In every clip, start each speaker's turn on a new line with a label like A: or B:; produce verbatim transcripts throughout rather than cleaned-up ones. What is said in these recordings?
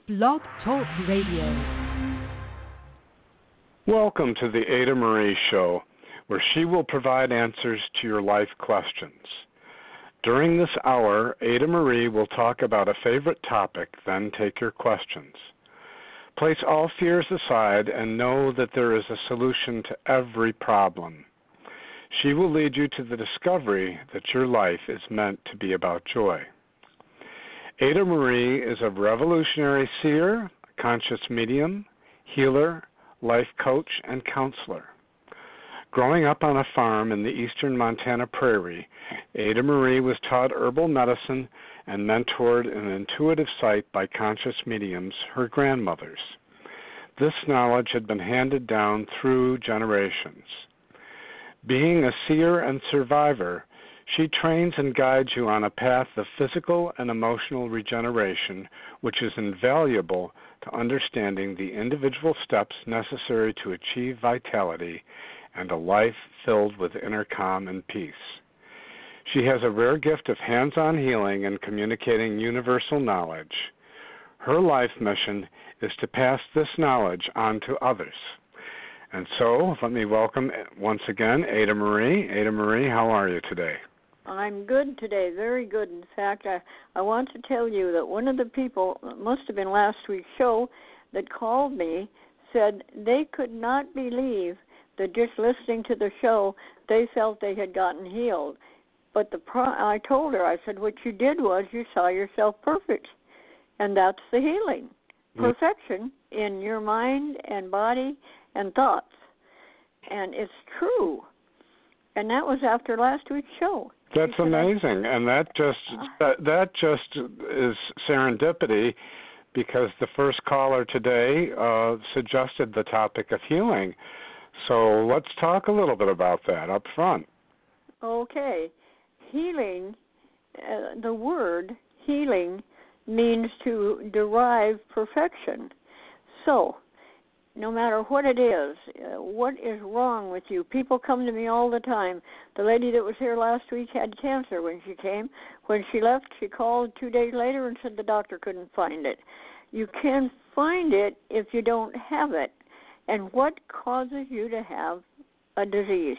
A: Blog Talk Radio.
B: Welcome to the Ada Marie Show, where she will provide answers to your life questions. During this hour, Ada Marie will talk about a favorite topic, then take your questions. Place all fears aside and know that there is a solution to every problem. She will lead you to the discovery that your life is meant to be about joy. Ada Marie is a revolutionary seer, conscious medium, healer, life coach, and counselor. Growing up on a farm in the eastern Montana prairie, Ada Marie was taught herbal medicine and mentored in intuitive sight by conscious mediums, her grandmothers. This knowledge had been handed down through generations. Being a seer and survivor, she trains and guides you on a path of physical and emotional regeneration, which is invaluable to understanding the individual steps necessary to achieve vitality and a life filled with inner calm and peace. She has a rare gift of hands-on healing and communicating universal knowledge. Her life mission is to pass this knowledge on to others. And so, let me welcome once again Ada Marie. Ada Marie, how are you today?
C: I'm good today, very good. In fact, I, I want to tell you that one of the people, it must have been last week's show, that called me said they could not believe that just listening to the show, they felt they had gotten healed. But the pro- I told her, I said, what you did was you saw yourself perfect, and that's the healing. Perfection in your mind and body and thoughts. And it's true. And that was after last week's show.
B: That's amazing, and that just that, that just is serendipity, because the first caller today uh, suggested the topic of healing. So let's talk a little bit about that up front.
C: Okay. Healing, uh, the word healing means to derive perfection. So, no matter what it is, uh, what is wrong with you? People come to me all the time. The lady that was here last week had cancer when she came. When she left, she called two days later and said the doctor couldn't find it. You can find it if you don't have it. And what causes you to have a disease?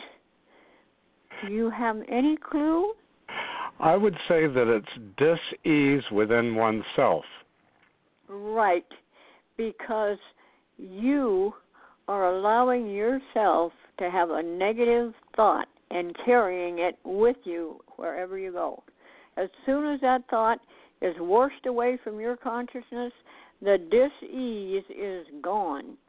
C: Do you have any clue?
B: I would say that it's dis-ease within oneself.
C: Right, because you are allowing yourself to have a negative thought and carrying it with you wherever you go. As soon as that thought is washed away from your consciousness, the dis-ease is gone.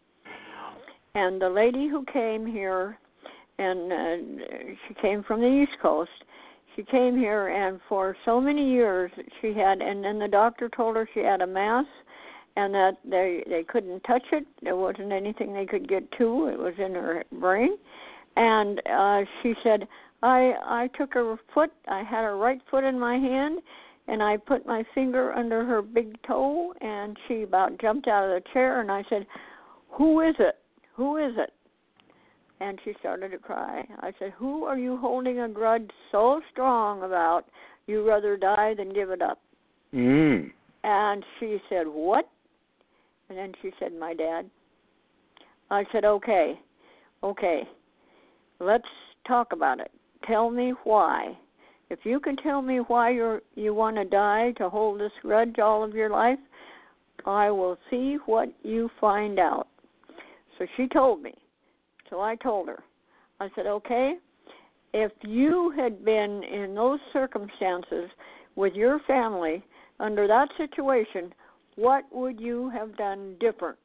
C: And the lady who came here, and uh, she came from the East Coast, she came here, and for so many years she had, and then the doctor told her she had a mass, and that they they couldn't touch it. There wasn't anything they could get to. It was in her brain. And uh, she said, I I took her foot, I had her right foot in my hand, and I put my finger under her big toe, and she about jumped out of the chair, and I said, who is it? Who is it? And she started to cry. I said, who are you holding a grudge so strong about you'd rather die than give it up?
B: Mm.
C: And she said, what? And then she said, my dad. I said, okay, okay, let's talk about it. Tell me why. If you can tell me why you're, you want to die to hold this grudge all of your life, I will see what you find out. So she told me. So I told her. I said, okay, if you had been in those circumstances with your family under that situation, what would you have done different?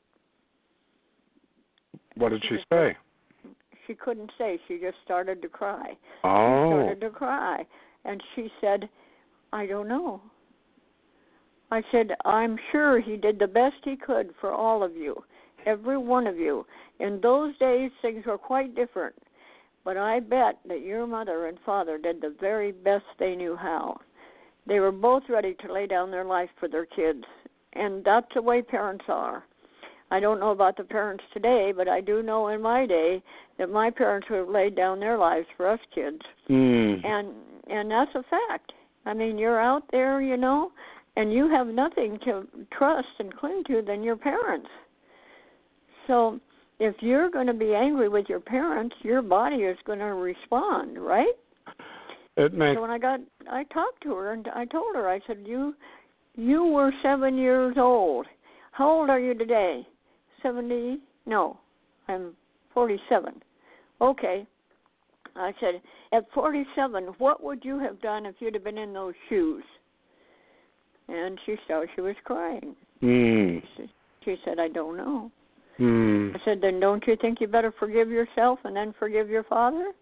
B: What did she
C: just,
B: say?
C: She couldn't say. She just started to cry.
B: Oh.
C: She started to cry. And she said, I don't know. I said, I'm sure he did the best he could for all of you, every one of you. In those days, things were quite different. But I bet that your mother and father did the very best they knew how. They were both ready to lay down their life for their kids. And that's the way parents are. I don't know about the parents today, but I do know in my day that my parents would have laid down their lives for us kids.
B: Mm.
C: And and that's a fact. I mean, you're out there, you know, and you have nothing to trust and cling to than your parents. So if you're going to be angry with your parents, your body is going to respond, right?
B: It makes.
C: So when I got, I talked to her and I told her, I said, you, you were seven years old. How old are you today? Seventy? No, I'm forty-seven. Okay. I said, at forty-seven, what would you have done if you'd have been in those shoes? And she saw she was crying.
B: Mm.
C: She, she said, I don't know.
B: Mm.
C: I said, then don't you think you better forgive yourself and then forgive your father?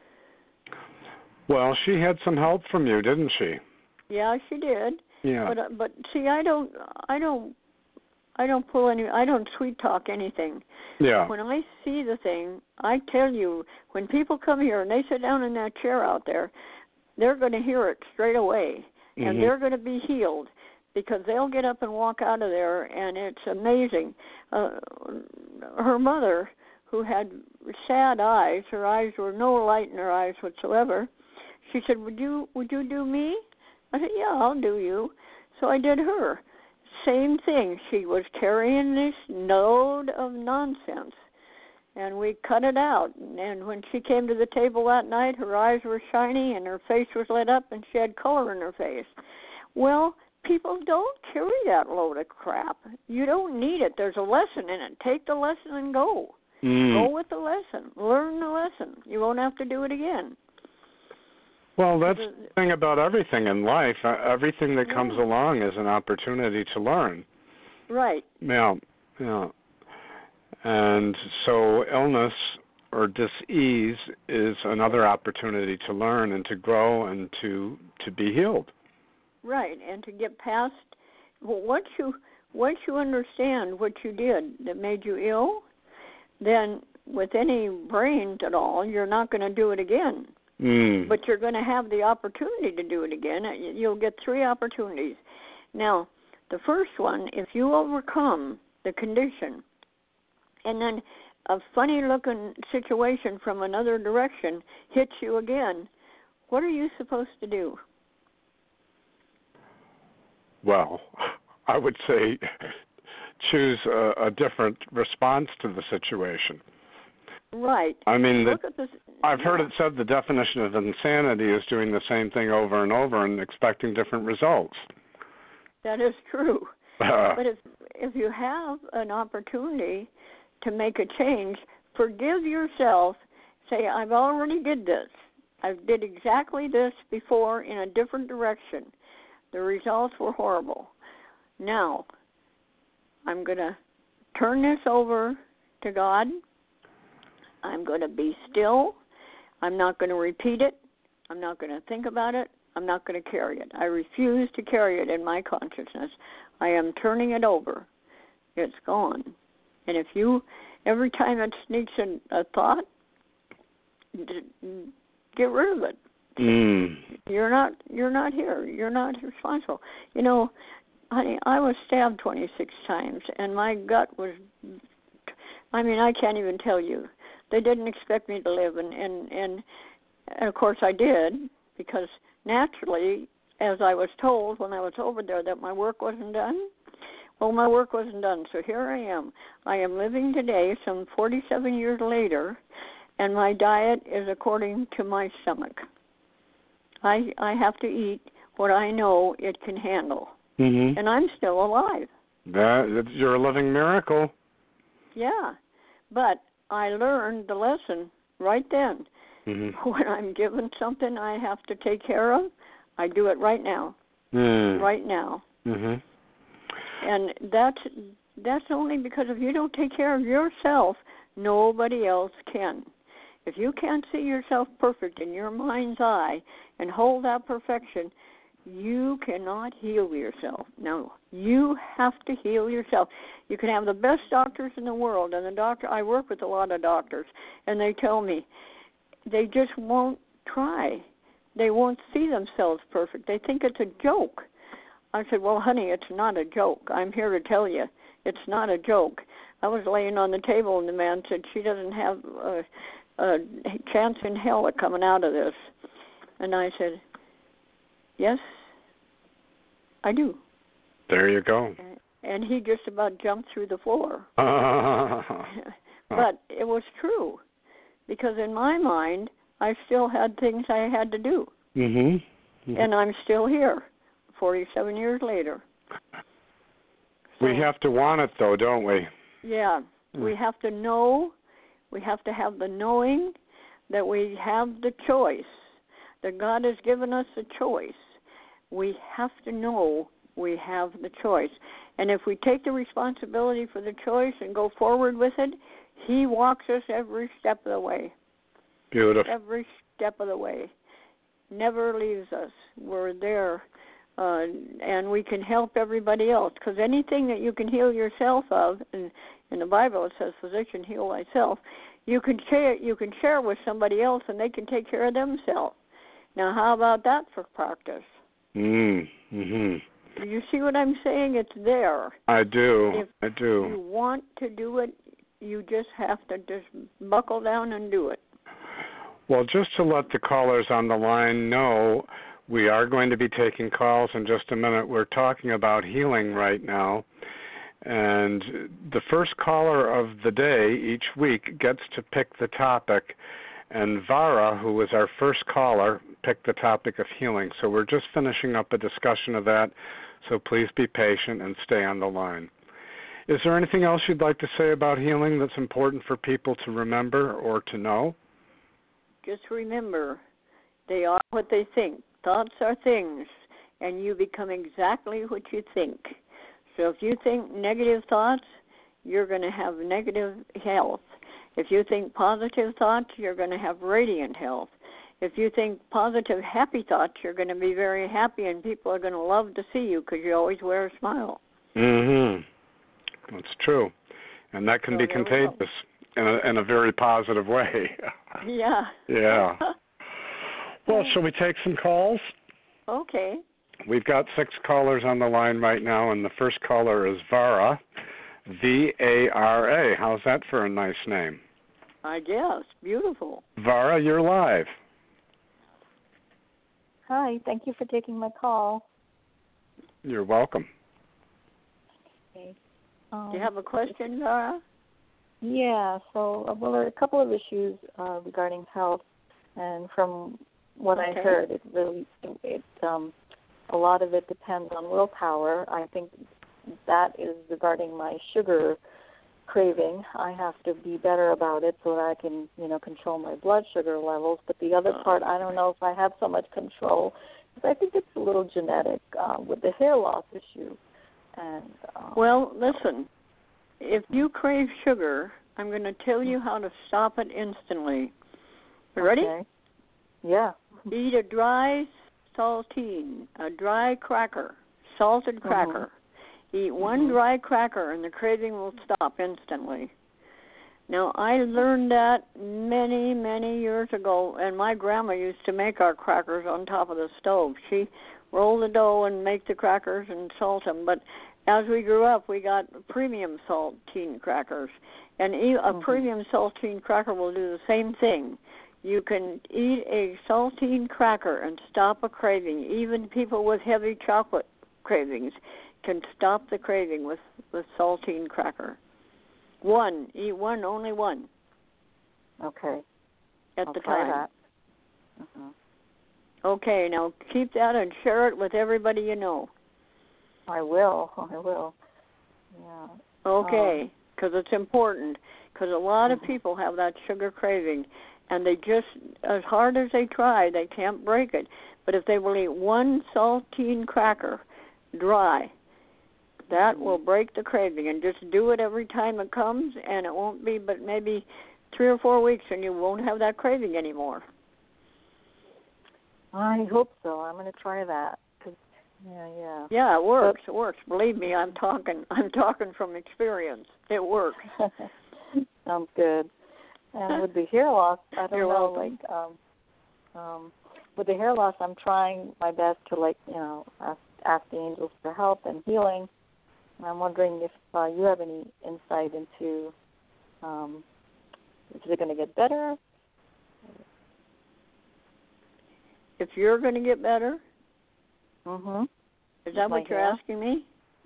B: Well, she had some help from you, didn't she?
C: Yeah, she did.
B: Yeah.
C: But uh, but see, I don't I don't I don't pull any I don't sweet talk anything.
B: Yeah.
C: When I see the thing, I tell you, when people come here and they sit down in that chair out there, they're going to hear it straight away, and
B: Mm-hmm.
C: they're going to be healed because they'll get up and walk out of there, and it's amazing. Uh, her mother, who had sad eyes, her eyes were no light in her eyes whatsoever. She said, "Would you would you do me?" I said, "Yeah, I'll do you." So I did her. Same thing. She was carrying this load of nonsense, and we cut it out. And when she came to the table that night, her eyes were shiny and her face was lit up and she had color in her face. Well, people don't carry that load of crap. You don't need it. There's a lesson in it. Take the lesson and go.
B: Mm.
C: Go with the lesson. Learn the lesson. You won't have to do it again.
B: Well, that's the thing about everything in life. Uh, everything that comes
C: Yeah.
B: along is an opportunity to learn.
C: Right.
B: Yeah, yeah. And so illness or dis-ease is another opportunity to learn and to grow and to, to be healed.
C: Right, and to get past, well, once you once you understand what you did that made you ill, then with any brains at all, you're not going to do it again.
B: Mm.
C: But you're going to have the opportunity to do it again. You'll get three opportunities. Now, the first one, if you overcome the condition, and then a funny-looking situation from another direction hits you again, what are you supposed to do?
B: Well, I would say choose a, a different response to the situation.
C: Right.
B: I mean, the,
C: Look at this.
B: I've
C: yeah.
B: heard it said the definition of insanity is doing the same thing over and over and expecting different results.
C: That is true.
B: Uh,
C: But if if you have an opportunity to make a change, forgive yourself. Say, I've already did this. I did exactly this before in a different direction. The results were horrible. Now, I'm going to turn this over to God. I'm going to be still. I'm not going to repeat it. I'm not going to think about it. I'm not going to carry it. I refuse to carry it in my consciousness. I am turning it over. It's gone. And if you, every time it sneaks in a thought, d- get rid of it.
B: mm.
C: You're not. You're not here. You're not responsible. You know, honey, I was stabbed twenty-six times, and my gut was. I mean, I can't even tell you. They didn't expect me to live, and and and, and of course I did, because naturally, as I was told when I was over there that my work wasn't done. Well, my work wasn't done, so here I am. I am living today, some forty-seven years later, and my diet is according to my stomach. I I have to eat what I know it can handle,
B: Mm-hmm.
C: and I'm still alive.
B: That, you're a living miracle.
C: Yeah, but I learned the lesson right then.
B: Mm-hmm.
C: When I'm given something I have to take care of, I do it right now,
B: Mm.
C: right now.
B: Mm-hmm.
C: And that's that's only because if you don't take care of yourself, nobody else can. If you can't see yourself perfect in your mind's eye and hold that perfection, you cannot heal yourself. No, you have to heal yourself. You can have the best doctors in the world, and the doctor I work with a lot of doctors, and they tell me they just won't try. They won't see themselves perfect. They think it's a joke. I said, well, honey, it's not a joke. I'm here to tell you it's not a joke. I was laying on the table, and the man said, she doesn't have a, a chance in hell of coming out of this. And I said, yes, I do.
B: There you go.
C: And he just about jumped through the floor. But it was true, because in my mind, I still had things I had to do.
B: Mm-hmm. Mm-hmm.
C: And I'm still here, forty-seven years later. So,
B: we have to want it, though, don't we?
C: Yeah. Mm. We have to know, we have to have the knowing that we have the choice, that God has given us a choice. We have to know we have the choice. And if we take the responsibility for the choice and go forward with it, He walks us every step of the way.
B: Beautiful.
C: Every step of the way. Never leaves us. We're there, uh, and we can help everybody else. Because anything that you can heal yourself of, and in the Bible it says, "Physician, heal thyself." You can share. You can share with somebody else, and they can take care of themselves. Now, how about that for practice?
B: Mm. Mm-hmm.
C: Do you see what I'm saying? It's there.
B: I do.
C: If
B: I do.
C: you want to do it, you just have to just buckle down and do it.
B: Well, just to let the callers on the line know, we are going to be taking calls in just a minute. We're talking about healing right now. And the first caller of the day each week gets to pick the topic. And Vara, who was our first caller, picked the topic of healing. So we're just finishing up a discussion of that. So please be patient and stay on the line. Is there anything else you'd like to say about healing that's important for people to remember or to know?
C: Just remember, they are what they think. Thoughts are things, and you become exactly what you think. So if you think negative thoughts, you're going to have negative health. If you think positive thoughts, you're going to have radiant health. If you think positive, happy thoughts, you're going to be very happy, and people are going to love to see you because you always wear a smile.
B: Mm-hmm. That's true. And that can
C: so
B: be contagious in a, in a very positive way.
C: Yeah.
B: Yeah. Well, shall we take some calls?
C: Okay.
B: We've got six callers on the line right now, and the first caller is Vara, V A R A. How's that for a nice name?
C: I guess. Beautiful.
B: Vara, you're live.
D: Hi, thank you for taking my call.
B: You're welcome.
D: Okay. Um,
C: Do you have a question, Vara?
D: Yeah, so, uh, well, there are a couple of issues uh, regarding health, and from what
C: okay.
D: I heard, it really, it, um, a lot of it depends on willpower. I think that is regarding my sugar craving. I have to be better about it so that I can, you know, control my blood sugar levels. But the other part, I don't know if I have so much control, because I think it's a little genetic uh, with the hair loss issue. And um,
C: well, listen. If you crave sugar, I'm going to tell you how to stop it instantly. You ready?
D: Okay. Yeah.
C: Eat a dry saltine, a dry cracker, salted cracker. Mm-hmm. Eat one mm-hmm. dry cracker and the craving will stop instantly. Now, I learned that many, many years ago, and my grandma used to make our crackers on top of the stove. She rolled the dough and make the crackers and salt them, but as we grew up, we got premium saltine crackers, and a mm-hmm. premium saltine cracker will do the same thing. You can eat a saltine cracker and stop a craving. Even people with heavy chocolate cravings can stop the craving with, with saltine cracker. One, eat one, only one.
D: Okay.
C: At
D: I'll
C: the
D: try
C: time.
D: That. Uh-huh.
C: Okay, now keep that and share it with everybody you know.
D: I will. I will. Yeah.
C: Okay, because um, it's important. Because a lot of people have that sugar craving, and they just, as hard as they try, they can't break it. But if they will eat one saltine cracker dry, that mm-hmm. will break the craving. And just do it every time it comes, and it won't be but maybe three or four weeks, and you won't have that craving anymore.
D: I hope so. I'm going to try that. Yeah, yeah.
C: Yeah, it works. But, it works. Believe me, I'm talking. I'm talking from experience. It works.
D: Sounds good. And with the hair loss, I don't
C: You're
D: know.
C: welcome.
D: Like, um, um, with the hair loss, I'm trying my best to, like, you know, ask, ask the angels for help and healing. And I'm wondering if uh, you have any insight into, um, is it going to get better?
C: If you're going to get better.
D: Mm-hmm.
C: Is that what you're
D: hair?
C: asking me?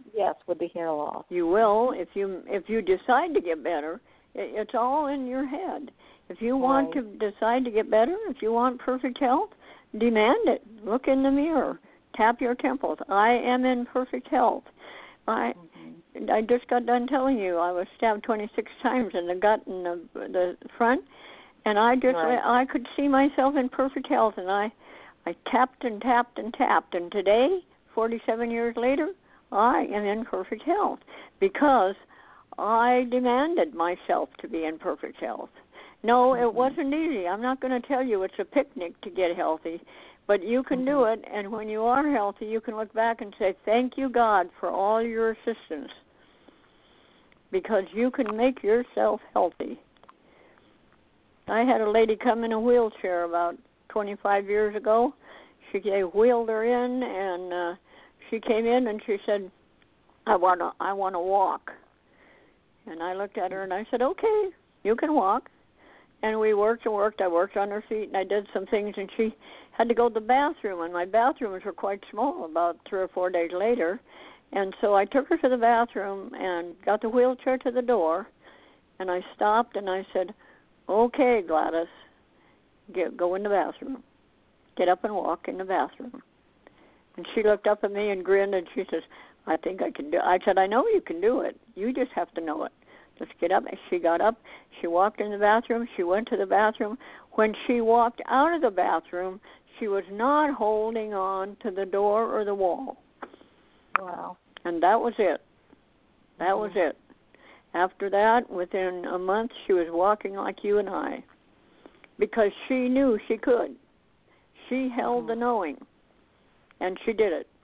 D: Yes, with the hair loss.
C: You will if you if you decide to get better. It, it's all in your head. If you want
D: Right.
C: to decide to get better, if you want perfect health, demand it. Look in the mirror. Tap your temples. I am in perfect health. I mm-hmm. I just got done telling you I was stabbed twenty-six times in the gut and the the front, and I just
D: right.
C: I could see myself in perfect health, and I I tapped and tapped and tapped, and today, forty-seven years later, I am in perfect health because I demanded myself to be in perfect health. No, mm-hmm. it wasn't easy. I'm not going to tell you it's a picnic to get healthy, but you can mm-hmm. do it, and when you are healthy, you can look back and say, thank you, God, for all your assistance, because you can make yourself healthy. I had a lady come in a wheelchair about twenty-five years ago. She they wheeled her in, and uh, she came in and she said, I want to I want to walk. And I looked at her and I said, okay, you can walk. And we worked and worked. I worked on her feet and I did some things, and she had to go to the bathroom, and my bathrooms were quite small about three or four days later. And so I took her to the bathroom and got the wheelchair to the door, and I stopped and I said, okay, Gladys, get, go in the bathroom. Get up and walk in the bathroom. And she looked up at me and grinned, and she says, I think I can do it. I said, I know you can do it. You just have to know it. Just get up. And she got up. She walked in the bathroom. She went to the bathroom. When she walked out of the bathroom, she was not holding on to the door or the wall.
D: Wow.
C: And that was it. That
D: mm-hmm.
C: was it. After that, within a month, she was walking like you and I, because she knew she could. She held mm-hmm. the knowing, and she did it.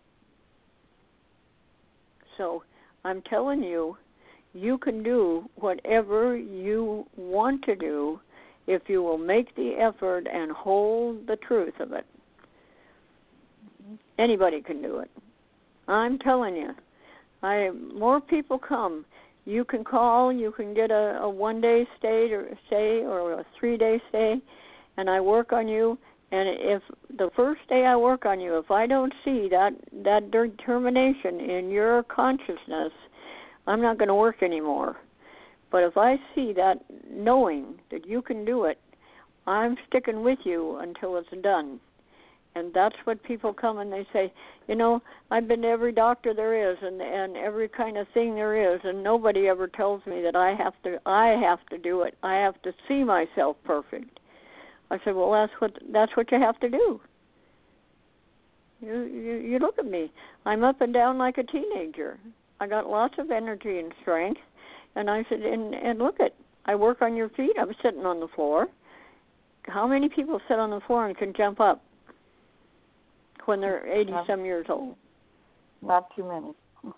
C: So I'm telling you, you can do whatever you want to do if you will make the effort and hold the truth of it. Mm-hmm. Anybody can do it. I'm telling you. I more people come. You can call. You can get a, a one-day stay or stay or a three-day stay, and I work on you. And if the first day I work on you, if I don't see that that determination in your consciousness, I'm not going to work anymore. But if I see that knowing that you can do it, I'm sticking with you until it's done. And that's what people come and they say, you know, I've been to every doctor there is and and every kind of thing there is, and nobody ever tells me that I have to I have to do it. I have to see myself perfect. I said, well, that's what that's what you have to do. You, you you look at me. I'm up and down like a teenager. I got lots of energy and strength. And I said, and, and look at, I work on your feet. I'm sitting on the floor. How many people sit on the floor and can jump up when they're eighty-some years old?
D: Not too many.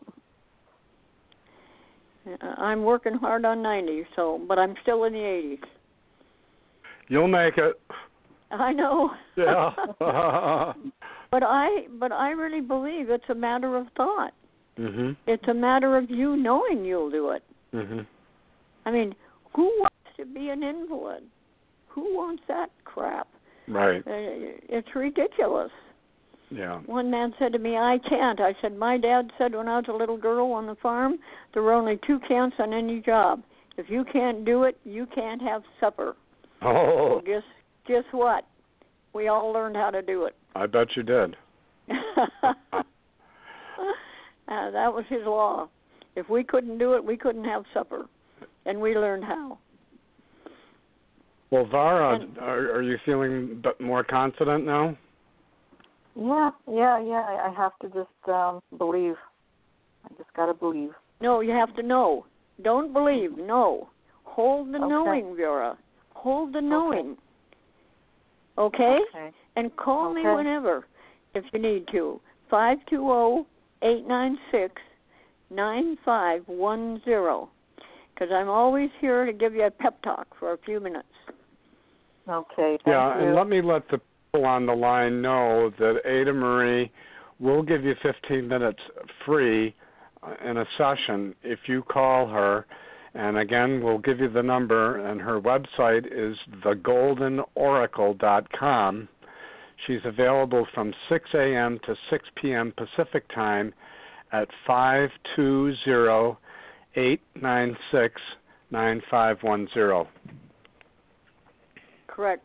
C: I'm working hard on ninety, so, but I'm still in the eighties.
B: You'll make it.
C: I know.
B: Yeah.
C: but I but I really believe it's a matter of thought.
B: Mhm.
C: It's a matter of you knowing you'll do it.
B: Mhm.
C: I mean, who wants to be an invalid? Who wants that crap?
B: Right.
C: Uh, it's ridiculous.
B: Yeah.
C: One man said to me, I can't. I said, my dad said when I was a little girl on the farm, there were only two can'ts on any job. If you can't do it, you can't have supper.
B: Oh.
C: So guess, guess what? We all learned how to do it.
B: I bet you did.
C: uh, that was his law. If we couldn't do it, we couldn't have supper. And we learned how.
B: Well, Vara,
C: and,
B: are, are you feeling more confident now?
D: Yeah, yeah, yeah. I have to just um, believe. I just got to believe.
C: No, you have to know. Don't believe. No. Hold the
D: okay.
C: knowing, Vera. Hold the knowing.
D: Okay?
C: Okay?
D: okay.
C: And call
D: okay.
C: me whenever if you need to. five two zero, eight nine six, nine five one zero. Because I'm always here to give you a pep talk for a few minutes.
D: Okay, thank
B: Yeah,
D: you.
B: and let me let the people on the line know that Ada Marie will give you fifteen minutes free in a session if you call her. And again, we'll give you the number, and her website is the golden oracle dot com. She's available from six a.m. to six p.m. Pacific time, at five two zero, eight nine six, nine five one zero.
C: Correct.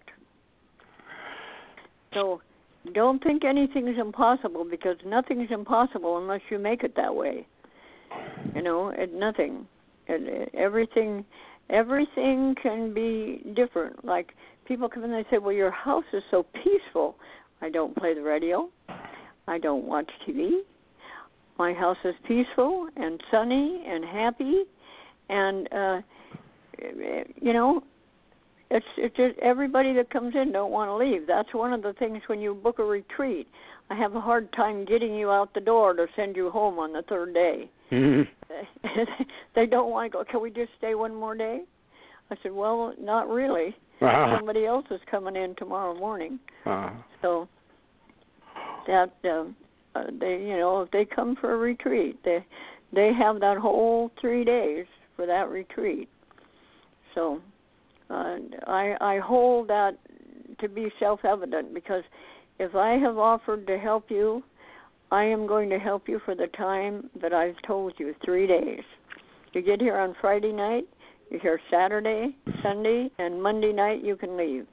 C: So don't think anything's impossible, because nothing's impossible unless you make it that way. You know, it, nothing. It, it, everything, everything can be different. Like people come in and they say, well, your house is so peaceful. I don't play the radio. I don't watch T V. My house is peaceful and sunny and happy. And, uh, you know, It's it's just everybody that comes in don't want to leave. That's one of the things when you book a retreat. I have a hard time getting you out the door to send you home on the third day.
B: Mm-hmm.
C: They don't want to go, can we just stay one more day? I said, well, not really.
B: Uh-huh.
C: Somebody else is coming in tomorrow morning.
B: Uh-huh.
C: So that, uh, uh, they, you know, if they come for a retreat, they they have that whole three days for that retreat. So... Uh, I, I hold that to be self-evident, because if I have offered to help you, I am going to help you for the time that I've told you, three days. You get here on Friday night, you're here Saturday, Sunday, and Monday night you can leave.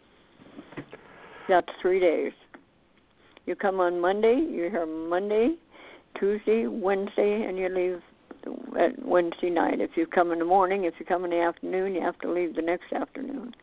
C: That's three days. You come on Monday, you're here Monday, Tuesday, Wednesday, and you leave at Wednesday night. If you come in the morning, if you come in the afternoon, you have to leave the next afternoon.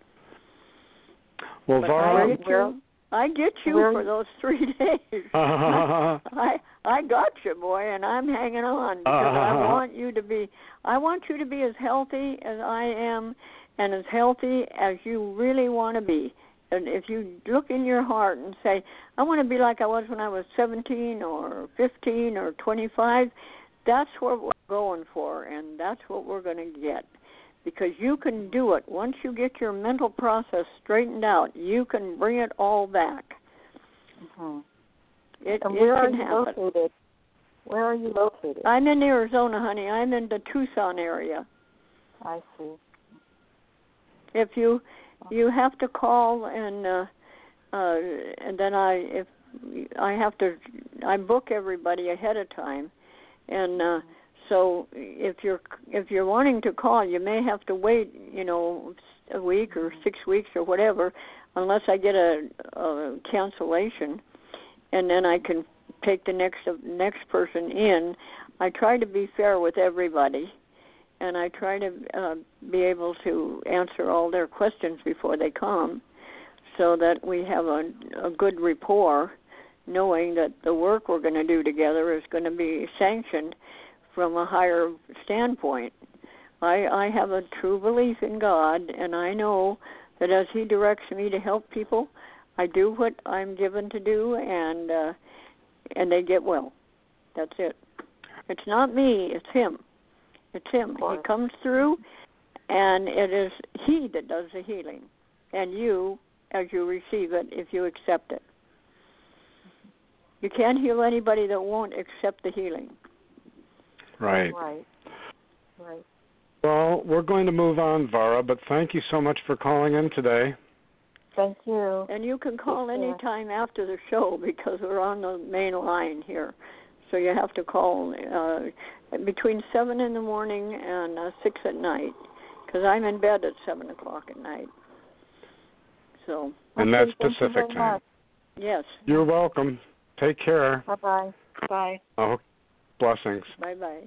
B: Well, Vara,
C: I get you, I get you for those three days. I I got you, boy, and I'm hanging on because I want you to be. I want you to be as healthy as I am, and as healthy as you really want to be. And if you look in your heart and say, I want to be like I was when I was seventeen or fifteen or twenty-five, that's what we're going for, and that's what we're going to get. Because you can do it. Once you get your mental process straightened out, you can bring it all back.
D: Mm-hmm.
C: It,
D: and
C: it
D: where
C: can
D: are you
C: happen.
D: located? Where are you located?
C: I'm in Arizona, honey. I'm in the Tucson area.
D: I see.
C: If you you have to call and uh, uh, and then I if I have to I book everybody ahead of time. And uh, so, if you're if you're wanting to call, you may have to wait, you know, a week or six weeks or whatever, unless I get a, a cancellation, and then I can take the next next person in. I try to be fair with everybody, and I try to uh, be able to answer all their questions before they come, so that we have a, a good rapport, knowing that the work we're going to do together is going to be sanctioned from a higher standpoint. I, I have a true belief in God, and I know that as He directs me to help people, I do what I'm given to do, and uh, and they get well. That's it. It's not me, it's Him. It's Him. He comes through, and it is He that does the healing, and you, as you receive it, if you accept it. You can't heal anybody that won't accept the healing.
B: Right.
D: Right. Right.
B: Well, we're going to move on, Vara, but thank you so much for calling in today.
D: Thank you.
C: And you can call any time after the show, because we're on the main line here. So you have to call uh, between seven in the morning and uh, six at night, because I'm in bed at seven o'clock at night. So.
B: And
D: okay,
B: that's Pacific time.
D: Much.
C: Yes.
B: You're welcome. Take care.
D: Bye-bye. Bye.
B: Oh, blessings.
C: Bye-bye.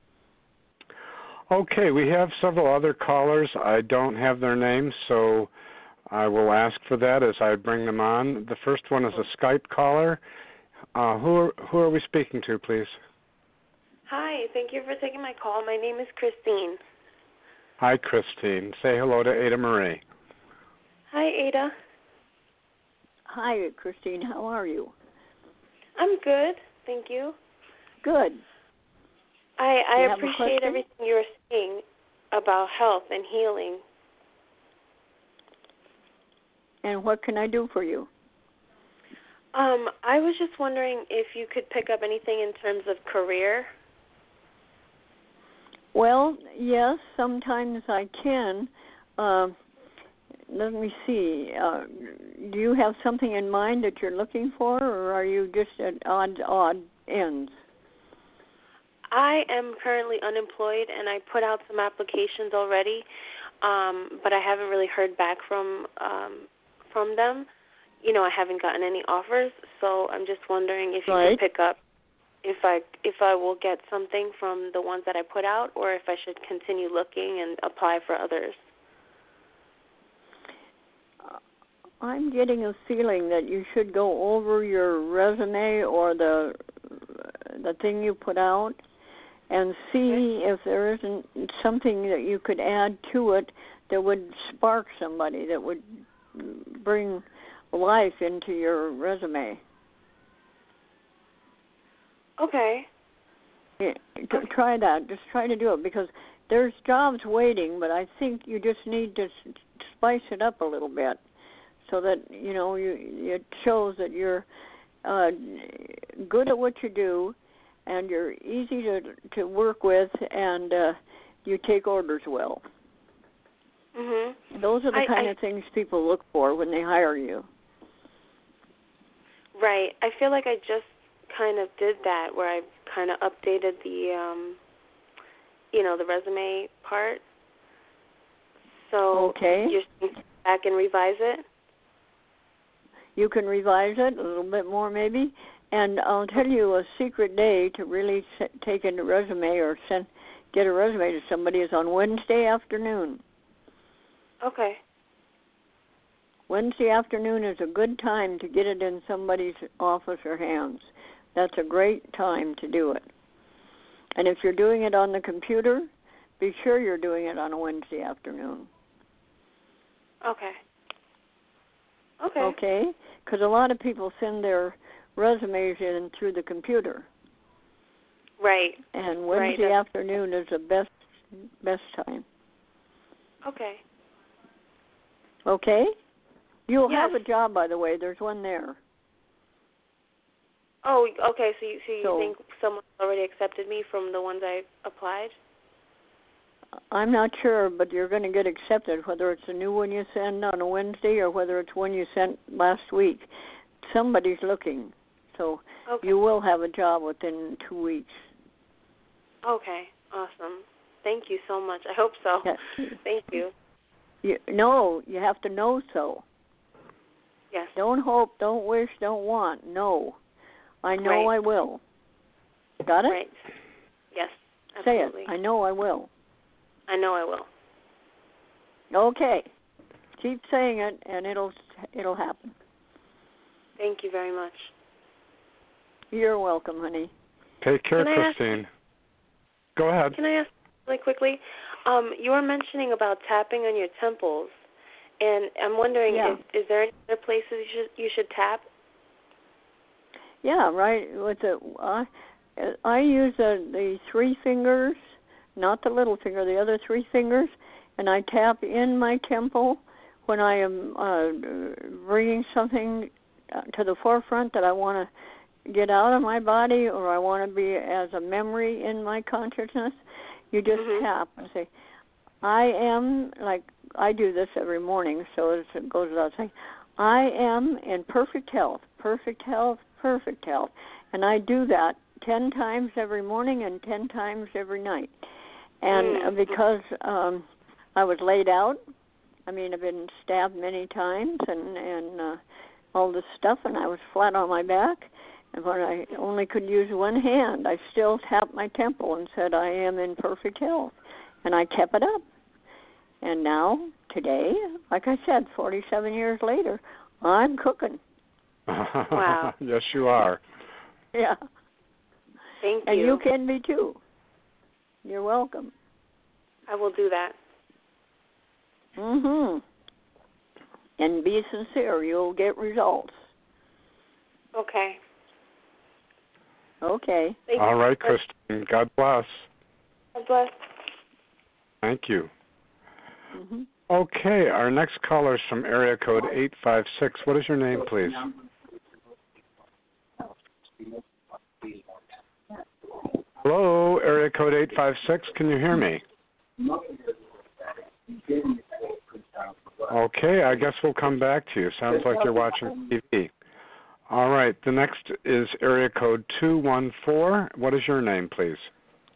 B: Okay, we have several other callers. I don't have their names, so I will ask for that as I bring them on. The first one is a Skype caller. Uh, who are, who are we speaking to, please?
E: Hi, thank you for taking my call. My name is Christine.
B: Hi, Christine. Say hello to Ada Marie.
E: Hi, Ada.
C: Hi, Christine. How are you?
E: I'm good, thank you.
C: Good.
E: I, I
C: you
E: appreciate everything you were saying about health and healing.
C: And what can I do for you?
E: Um, I was just wondering if you could pick up anything in terms of career.
C: Well, yes, sometimes I can. Uh, let me see. Uh, do you have something in mind that you're looking for, or are you just at odd, odd ends?
E: I am currently unemployed, and I put out some applications already, um, but I haven't really heard back from um, from them. You know, I haven't gotten any offers, so I'm just wondering if you
C: right.
E: could pick up if I if I will get something from the ones that I put out, or if I should continue looking and apply for others.
C: I'm getting a feeling that you should go over your resume or the the thing you put out and see if there isn't something that you could add to it that would spark somebody, that would bring life into your resume.
E: Okay.
C: Yeah, try that. Just try to do it, because there's jobs waiting, but I think you just need to spice it up a little bit so that, you know, you, it shows that you're uh, good at what you do and you're easy to to work with, and uh, you take orders well.
E: Mhm.
C: Those are the
E: I,
C: kind
E: I,
C: of things people look for when they hire you.
E: Right. I feel like I just kind of did that, where I kind of updated the, um, you know, the resume part. So
C: okay.
E: you're saying to go back and revise it?
C: You can revise it a little bit more, maybe. And I'll tell you, a secret day to really take in a resume or send get a resume to somebody is on Wednesday afternoon.
E: Okay.
C: Wednesday afternoon is a good time to get it in somebody's office or hands. That's a great time to do it. And if you're doing it on the computer, be sure you're doing it on a Wednesday afternoon.
E: Okay. Okay.
C: Okay? Because a lot of people send their resumes in through the computer.
E: Right.
C: And Wednesday
E: right.
C: afternoon is the best best time.
E: Okay.
C: Okay? You'll
E: yes.
C: have a job, by the way. There's one there.
E: Oh, okay. So you, so you
C: so,
E: think someone already accepted me from the ones I applied?
C: I'm not sure, but you're going to get accepted, whether it's a new one you send on a Wednesday or whether it's one you sent last week. Somebody's looking. So
E: okay.
C: you will have a job within two weeks.
E: Okay. Awesome. Thank you so much. I hope so.
C: Yeah.
E: Thank you.
C: you. No, you have to know so.
E: Yes.
C: Don't hope, don't wish, don't want. No. I know
E: right.
C: I will. Got it?
E: Right. Yes, absolutely.
C: Say it. I know I will.
E: I know I will.
C: Okay. Keep saying it, and it'll it'll happen.
E: Thank you very much.
C: You're welcome, honey.
B: Take care,
E: Can
B: Christine.
E: Ask,
B: Go ahead.
E: Can I ask really quickly? Um, you were mentioning about tapping on your temples, and I'm wondering,
C: yeah.
E: is, is there any other places you should, you should tap?
C: Yeah, right. With the I, I use the, the three fingers, not the little finger, the other three fingers, and I tap in my temple when I am uh, bringing something to the forefront that I want to get out of my body, or I want to be as a memory in my consciousness. You just
E: mm-hmm.
C: tap and say, I am, like I do this every morning, so it goes without saying, I am in perfect health, perfect health, perfect health. And I do that ten times every morning and ten times every night. And
E: mm-hmm.
C: because um, I was laid out, I mean, I've been stabbed many times and, and uh, all this stuff, and I was flat on my back. And when I only could use one hand, I still tapped my temple and said, I am in perfect health. And I kept it up. And now, today, like I said, forty-seven years later, I'm cooking.
E: Wow.
B: Yes, you are.
C: Yeah.
E: Thank
C: and
E: you.
C: And you can be, too. You're welcome.
E: I will do that.
C: Mm-hmm. And be sincere. You'll get results.
E: Okay.
C: Okay.
E: Thank
B: All
E: you.
B: right, Christine. God bless.
E: God bless.
B: Thank you.
C: Mm-hmm.
B: Okay, our next caller is from area code eight five six. What is your name, please? Hello, area code eight five six. Can you hear me? Okay, I guess we'll come back to you. Sounds like you're watching T V. All right, the next is area code two one four. What is your name, please?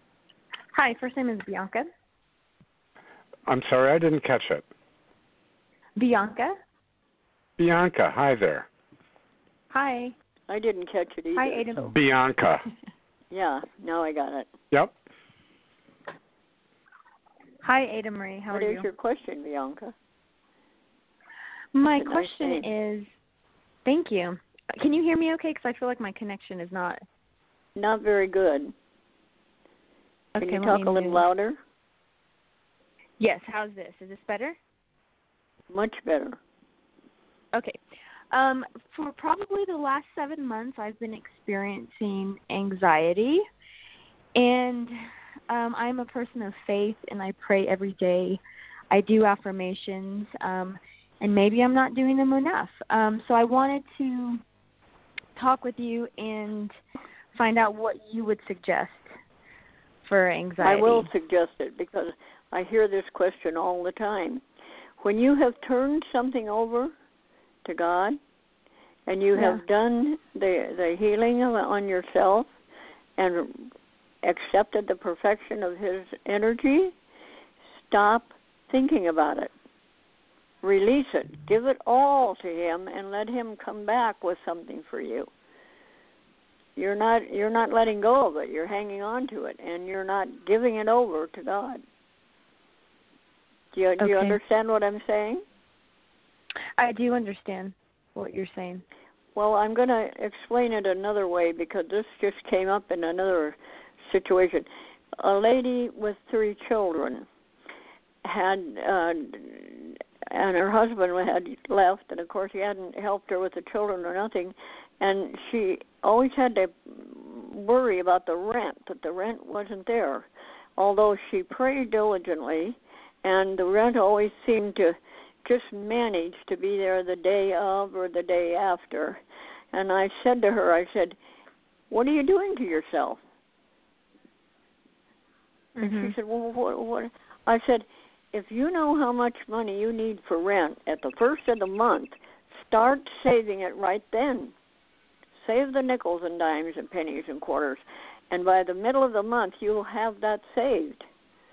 F: Hi, first name is Bianca.
B: I'm sorry, I didn't catch it.
F: Bianca.
B: Bianca, hi there.
F: Hi.
C: I didn't catch it either.
F: Hi, Ada.
C: So.
B: Bianca.
C: Yeah, now I got it.
B: Yep.
F: Hi, Ada Marie. How
C: what
F: are
C: is
F: you?
C: your question, Bianca?
F: My
C: It's a
F: question
C: nice name.
F: is, thank you. Can you hear me okay? Because I feel like my connection is not.
C: Not very good. Can
F: Okay,
C: you
F: let
C: talk
F: me
C: a little
F: move.
C: louder?
F: Yes, how's this? Is this better?
C: Much better.
F: Okay. Um, for probably the last seven months, I've been experiencing anxiety, and um, I'm a person of faith, and I pray every day. I do affirmations, um, and maybe I'm not doing them enough. Um, so I wanted to talk with you and find out what you would suggest for anxiety.
C: I will suggest it because I hear this question all the time. When you have turned something over to God and you
F: Yeah.
C: have done the the healing of, on yourself and accepted the perfection of His energy, stop thinking about it. Release it. Give it all to Him and let Him come back with something for you. You're not you're not letting go of it. You're hanging on to it, and you're not giving it over to God. Do you, do you
F: Okay.
C: understand what I'm saying?
F: I do understand what you're saying.
C: Well, I'm going to explain it another way because this just came up in another situation. A lady with three children had, uh, and her husband had left, and of course he hadn't helped her with the children or nothing, and she always had to worry about the rent, that the rent wasn't there, although she prayed diligently, and the rent always seemed to just manage to be there the day of or the day after. And I said to her, I said, what are you doing to yourself?
F: Mm-hmm.
C: And she said, well, what, what? I said, if you know how much money you need for rent at the first of the month, start saving it right then. Save the nickels and dimes and pennies and quarters. And by the middle of the month, you'll have that saved.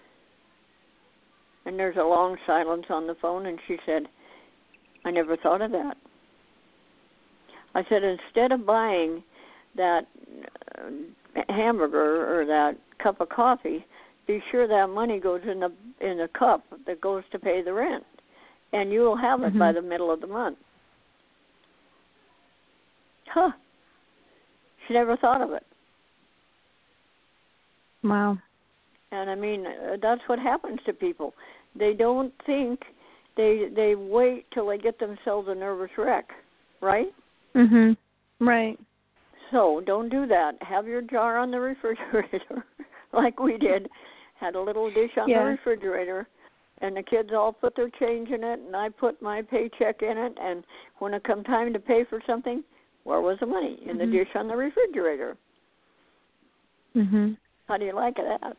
C: And there's a long silence on the phone, and she said, I never thought of that. I said, instead of buying that uh, hamburger or that cup of coffee, be sure that money goes in the in the cup that goes to pay the rent, and you will have it
F: Mm-hmm.
C: by the middle of the month. Huh. She never thought of it.
F: Wow.
C: And I mean, uh, that's what happens to people. They don't think, they they wait till they get themselves a nervous wreck, right?
F: Mhm. Right.
C: So don't do that. Have your jar on the refrigerator, like we did. Had a little dish on
F: Yeah.
C: the refrigerator, and the kids all put their change in it, and I put my paycheck in it. And when it come time to pay for something, where was the money? In
F: Mhm.
C: the dish on the refrigerator.
F: Mhm.
C: How do you like that?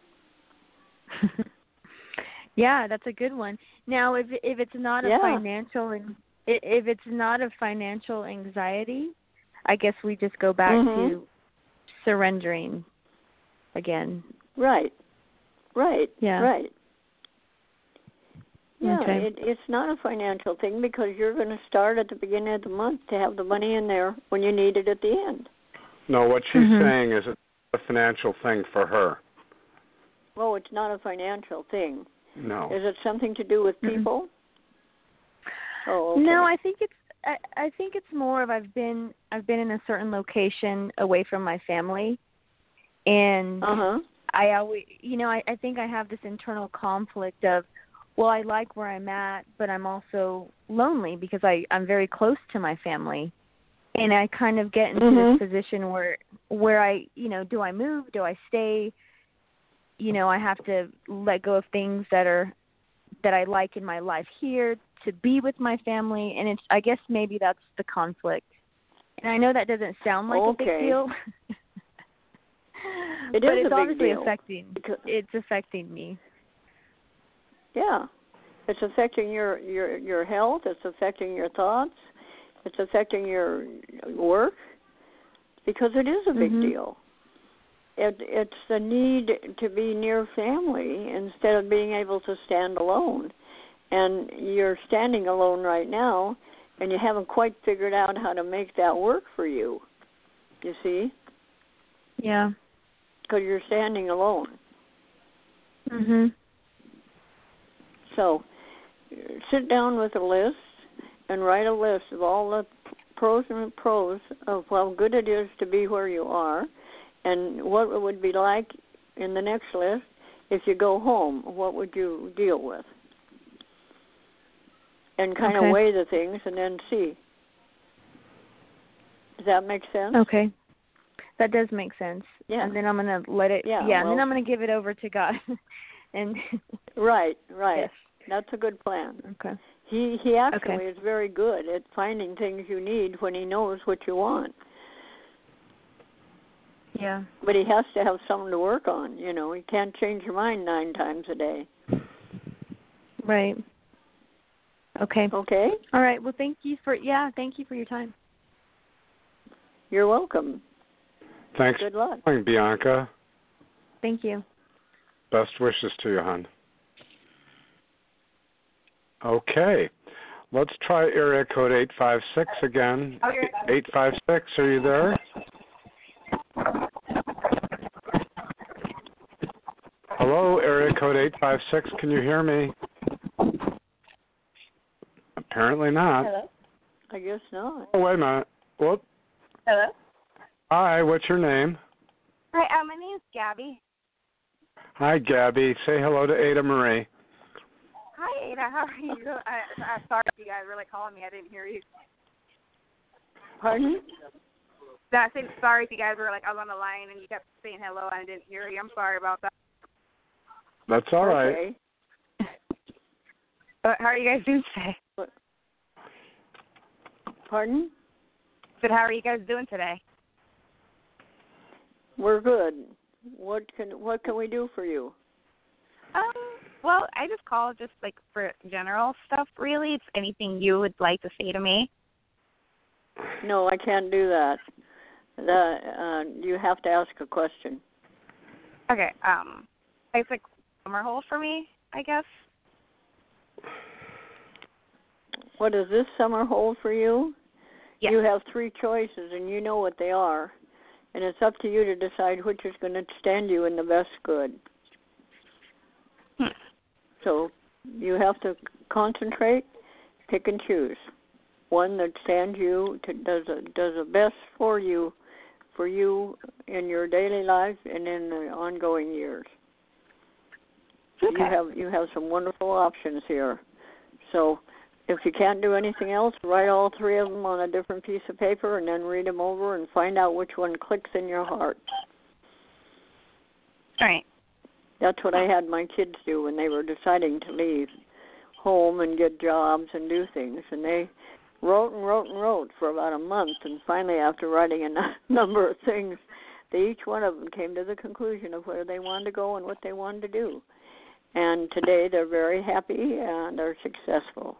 F: Yeah, that's a good one. Now, if if it's not a
C: Yeah.
F: financial and if it's not a financial anxiety, I guess we just go back
C: Mhm.
F: to surrendering again.
C: Right. Right.
F: Yeah.
C: Right. Yeah,
F: Okay.
C: it, it's not a financial thing because you're going to start at the beginning of the month to have the money in there when you need it at the end.
B: No, what she's
F: Mhm.
B: saying is it's a financial thing for her.
C: Oh, it's not a financial thing.
B: No.
C: Is it something to do with
F: Mm-mm.
C: people? Oh, okay.
F: No, I think it's I, I think it's more of I've been I've been in a certain location away from my family, and
C: Uh-huh.
F: I always you know I, I think I have this internal conflict of, well, I like where I'm at, but I'm also lonely because I I'm very close to my family, and I kind of get into
C: Mhm.
F: this position where where I you know do I move, do I stay? You know, I have to let go of things that are that I like in my life here to be with my family, and it's I guess maybe that's the conflict. And I know that doesn't sound like a big
C: Okay.
F: deal.
C: It
F: but
C: is a
F: it's
C: big
F: obviously
C: deal.
F: affecting
C: Because-
F: it's affecting me.
C: Yeah. It's affecting your, your, your health. It's affecting your thoughts. It's affecting your work because it is a big
F: Mhm.
C: deal. it, it's the need to be near family instead of being able to stand alone. And you're standing alone right now, and you haven't quite figured out how to make that work for you. You see?
F: Yeah.
C: Because you're standing alone.
F: Mhm.
C: So, sit down with a list and write a list of all the pros and pros of how good it is to be where you are, and what it would be like in the next list if you go home. What would you deal with? And kind
F: Okay.
C: of weigh the things and then see. Does that make sense?
F: Okay. That does make sense.
C: Yeah.
F: And then I'm going to let it,
C: Yeah,
F: yeah and
C: well,
F: then I'm going to give it over to God. and
C: Right, right.
F: Yes.
C: That's a good plan.
F: Okay.
C: He he actually
F: Okay.
C: is very good at finding things you need when he knows what you want.
F: Yeah.
C: But he has to have something to work on. You know, he can't change your mind nine times a day.
F: Right. Okay.
C: Okay?
F: All right. Well, thank you for, yeah, thank you for your time.
C: You're welcome.
B: Thanks
C: Good luck.
B: for calling, Bianca.
F: Thank you.
B: Best wishes to you, hon. Okay. Let's try area code eight five six again. eight five six, are you there? Hello, area code eight five six. Can you hear me? Apparently not.
D: Hello?
C: I guess not.
B: Oh, wait a minute. Whoop.
G: Hello?
B: Hi, what's your name?
G: Hi, uh, my name is Gabby.
B: Hi, Gabby. Say hello to Ada Marie.
G: Hi, Ada. How are you? I, I'm sorry if you guys were like calling me. I didn't hear you.
C: Pardon?
G: I said sorry if you guys were like I was on the line and you kept saying hello and I didn't hear you. I'm sorry about that.
B: That's all right.
C: Okay.
G: But how are you guys doing today?
C: Pardon?
G: I said, how are you guys doing today?
C: We're good. What can what can we do for you?
G: Um, well, I just called just like for general stuff. Really, it's anything you would like to say to me.
C: No, I can't do that. The, uh, you have to ask a question.
G: Okay. Um, it's like summer hold for me, I guess.
C: What does this summer hold for you?
G: Yes.
C: You have three choices, and you know what they are. And it's up to you to decide which is going to stand you in the best good.
G: Hmm.
C: So you have to concentrate, pick and choose. One that stands you, to, does a, does the best for you, for you in your daily life and in the ongoing years.
G: Okay.
C: You have you have some wonderful options here. So if you can't do anything else, write all three of them on a different piece of paper and then read them over and find out which one clicks in your heart.
G: All right.
C: That's what I had my kids do when they were deciding to leave home and get jobs and do things. And they wrote and wrote and wrote for about a month. And finally, after writing a n- number of things, they, each one of them came to the conclusion of where they wanted to go and what they wanted to do. And today they're very happy and are successful.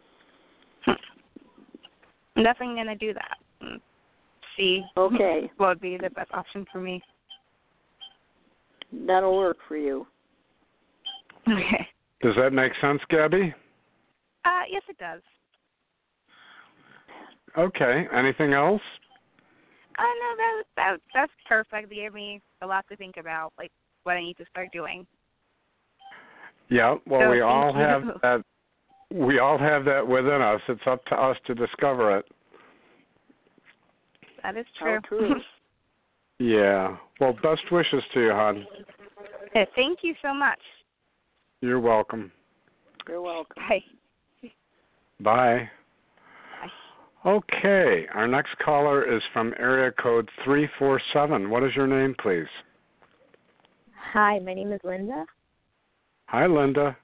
G: I'm definitely going to do that. And see
C: Okay.
G: what would be the best option for me.
C: That'll work for you.
G: Okay.
B: Does that make sense, Gabby?
G: Uh, yes, it does.
B: Okay. Anything else?
G: Uh, no, that, that that's perfect. They gave me a lot to think about, like what I need to start doing.
B: Yeah. Well,
G: So
B: we
G: thank
B: all
G: you.
B: have that. We all have that within us. It's up to us to discover it.
G: That is true.
C: How true.
B: Yeah. Well, best wishes to you, hon.
G: Okay, thank you so much.
B: You're welcome.
C: You're welcome.
G: Bye.
B: Bye.
G: Bye.
B: Okay. Our next caller is from area code three four seven. What is your name, please?
H: Hi, my name is Linda.
B: Hi, Linda.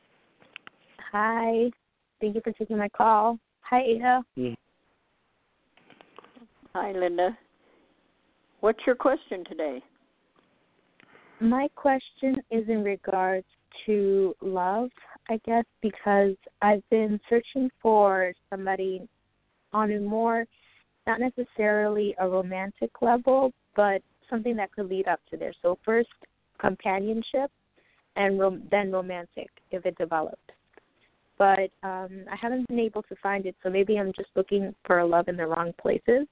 H: Hi. Thank you for taking my call. Hi, Ada.
B: Mm.
C: Hi, Linda. What's your question today?
H: My question is in regards to love, I guess, because I've been searching for somebody on a more, not necessarily a romantic level, but something that could lead up to this. So first, companionship, and rom- then romantic if it developed. But um, I haven't been able to find it, so maybe I'm just looking for love in the wrong places.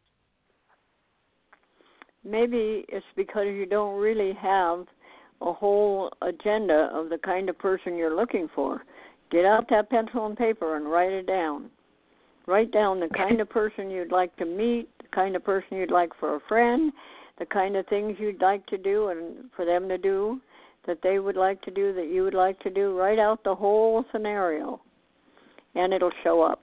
C: Maybe it's because you don't really have a whole agenda of the kind of person you're looking for. Get out that pencil and paper and write it down. Write down the kind of person you'd like to meet, the kind of person you'd like for a friend, the kind of things you'd like to do and for them to do, that they would like to do, that you would like to do. Write out the whole scenario, and it'll show up.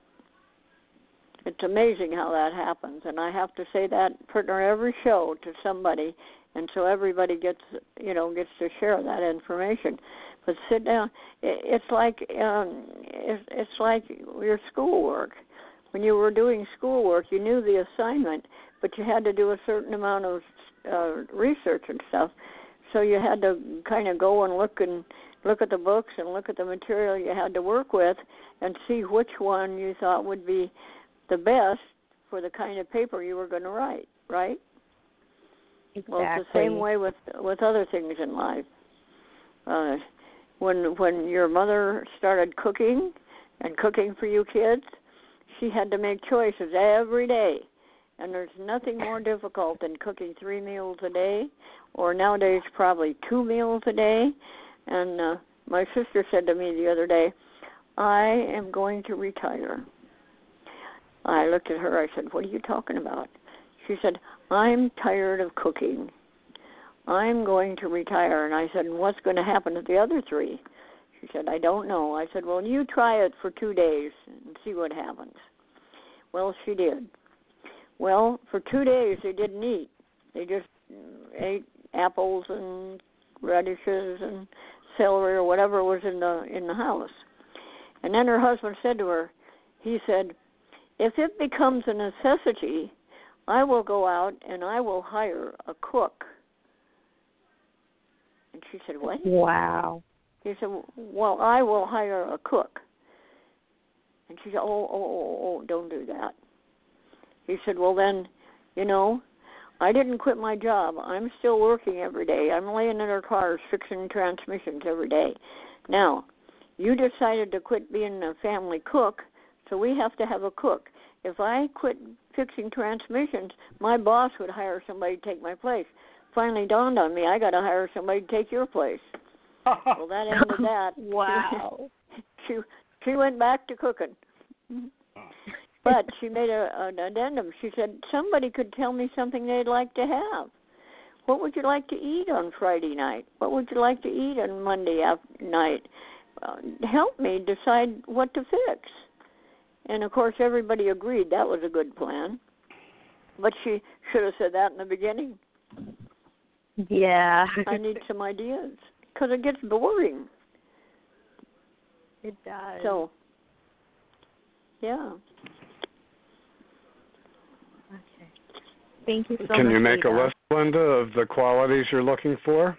C: It's amazing how that happens, and I have to say that partner every show to somebody, and so everybody gets, you know, gets to share that information. But sit down. It's like um, it's, it's like your schoolwork. When you were doing schoolwork, you knew the assignment, but you had to do a certain amount of uh, research and stuff. So you had to kind of go and look and look at the books and look at the material you had to work with, and see which one you thought would be the best for the kind of paper you were going to write, right?
H: Exactly.
C: Well, it's the same way with with other things in life. Uh, when when your mother started cooking and cooking for you kids, she had to make choices every day. And there's nothing more difficult than cooking three meals a day, or nowadays probably two meals a day. And uh, my sister said to me the other day, I am going to retire. I looked at her, I said, what are you talking about? She said, I'm tired of cooking. I'm going to retire. And I said, what's going to happen to the other three? She said, I don't know. I said, well, you try it for two days and see what happens. Well, she did. Well, for two days they didn't eat. They just ate apples and radishes and celery or whatever was in the in the house. And then her husband said to her, he said, if it becomes a necessity, I will go out and I will hire a cook. And she said, what?
H: Wow.
C: He said, well, I will hire a cook. And she said, oh, oh, oh, oh, don't do that. He said, well, then, you know, I didn't quit my job. I'm still working every day. I'm laying in our cars fixing transmissions every day. Now, you decided to quit being a family cook, so we have to have a cook. If I quit fixing transmissions, my boss would hire somebody to take my place. Finally dawned on me, I got to hire somebody to take your place. Well, that ended that.
H: Wow.
C: she she went back to cooking. But she made a, an addendum. She said, somebody could tell me something they'd like to have. What would you like to eat on Friday night? What would you like to eat on Monday night? Uh, help me decide what to fix. And, of course, everybody agreed that was a good plan. But she should have said that in the beginning.
H: Yeah.
C: I need some ideas, because it gets boring.
H: It does.
C: So, yeah.
H: Okay. Thank you so
B: Can
H: much.
B: you make
H: Ada.
B: a list, Linda, of the qualities you're looking for?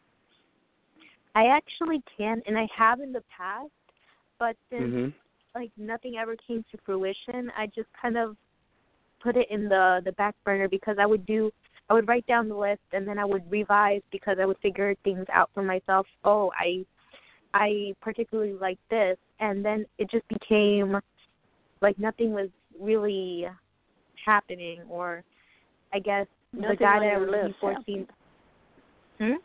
H: I actually can, and I have in the past, but since
B: Mm-hmm.
H: like nothing ever came to fruition, I just kind of put it in the the back burner, because I would do I would write down the list and then I would revise, because I would figure things out for myself. Oh, I I particularly like this, and then it just became like nothing was really happening, or I guess
C: Nothing
H: the guy
C: on
H: that I
C: your
H: was looking
C: list
H: for
C: happened.
H: seemed.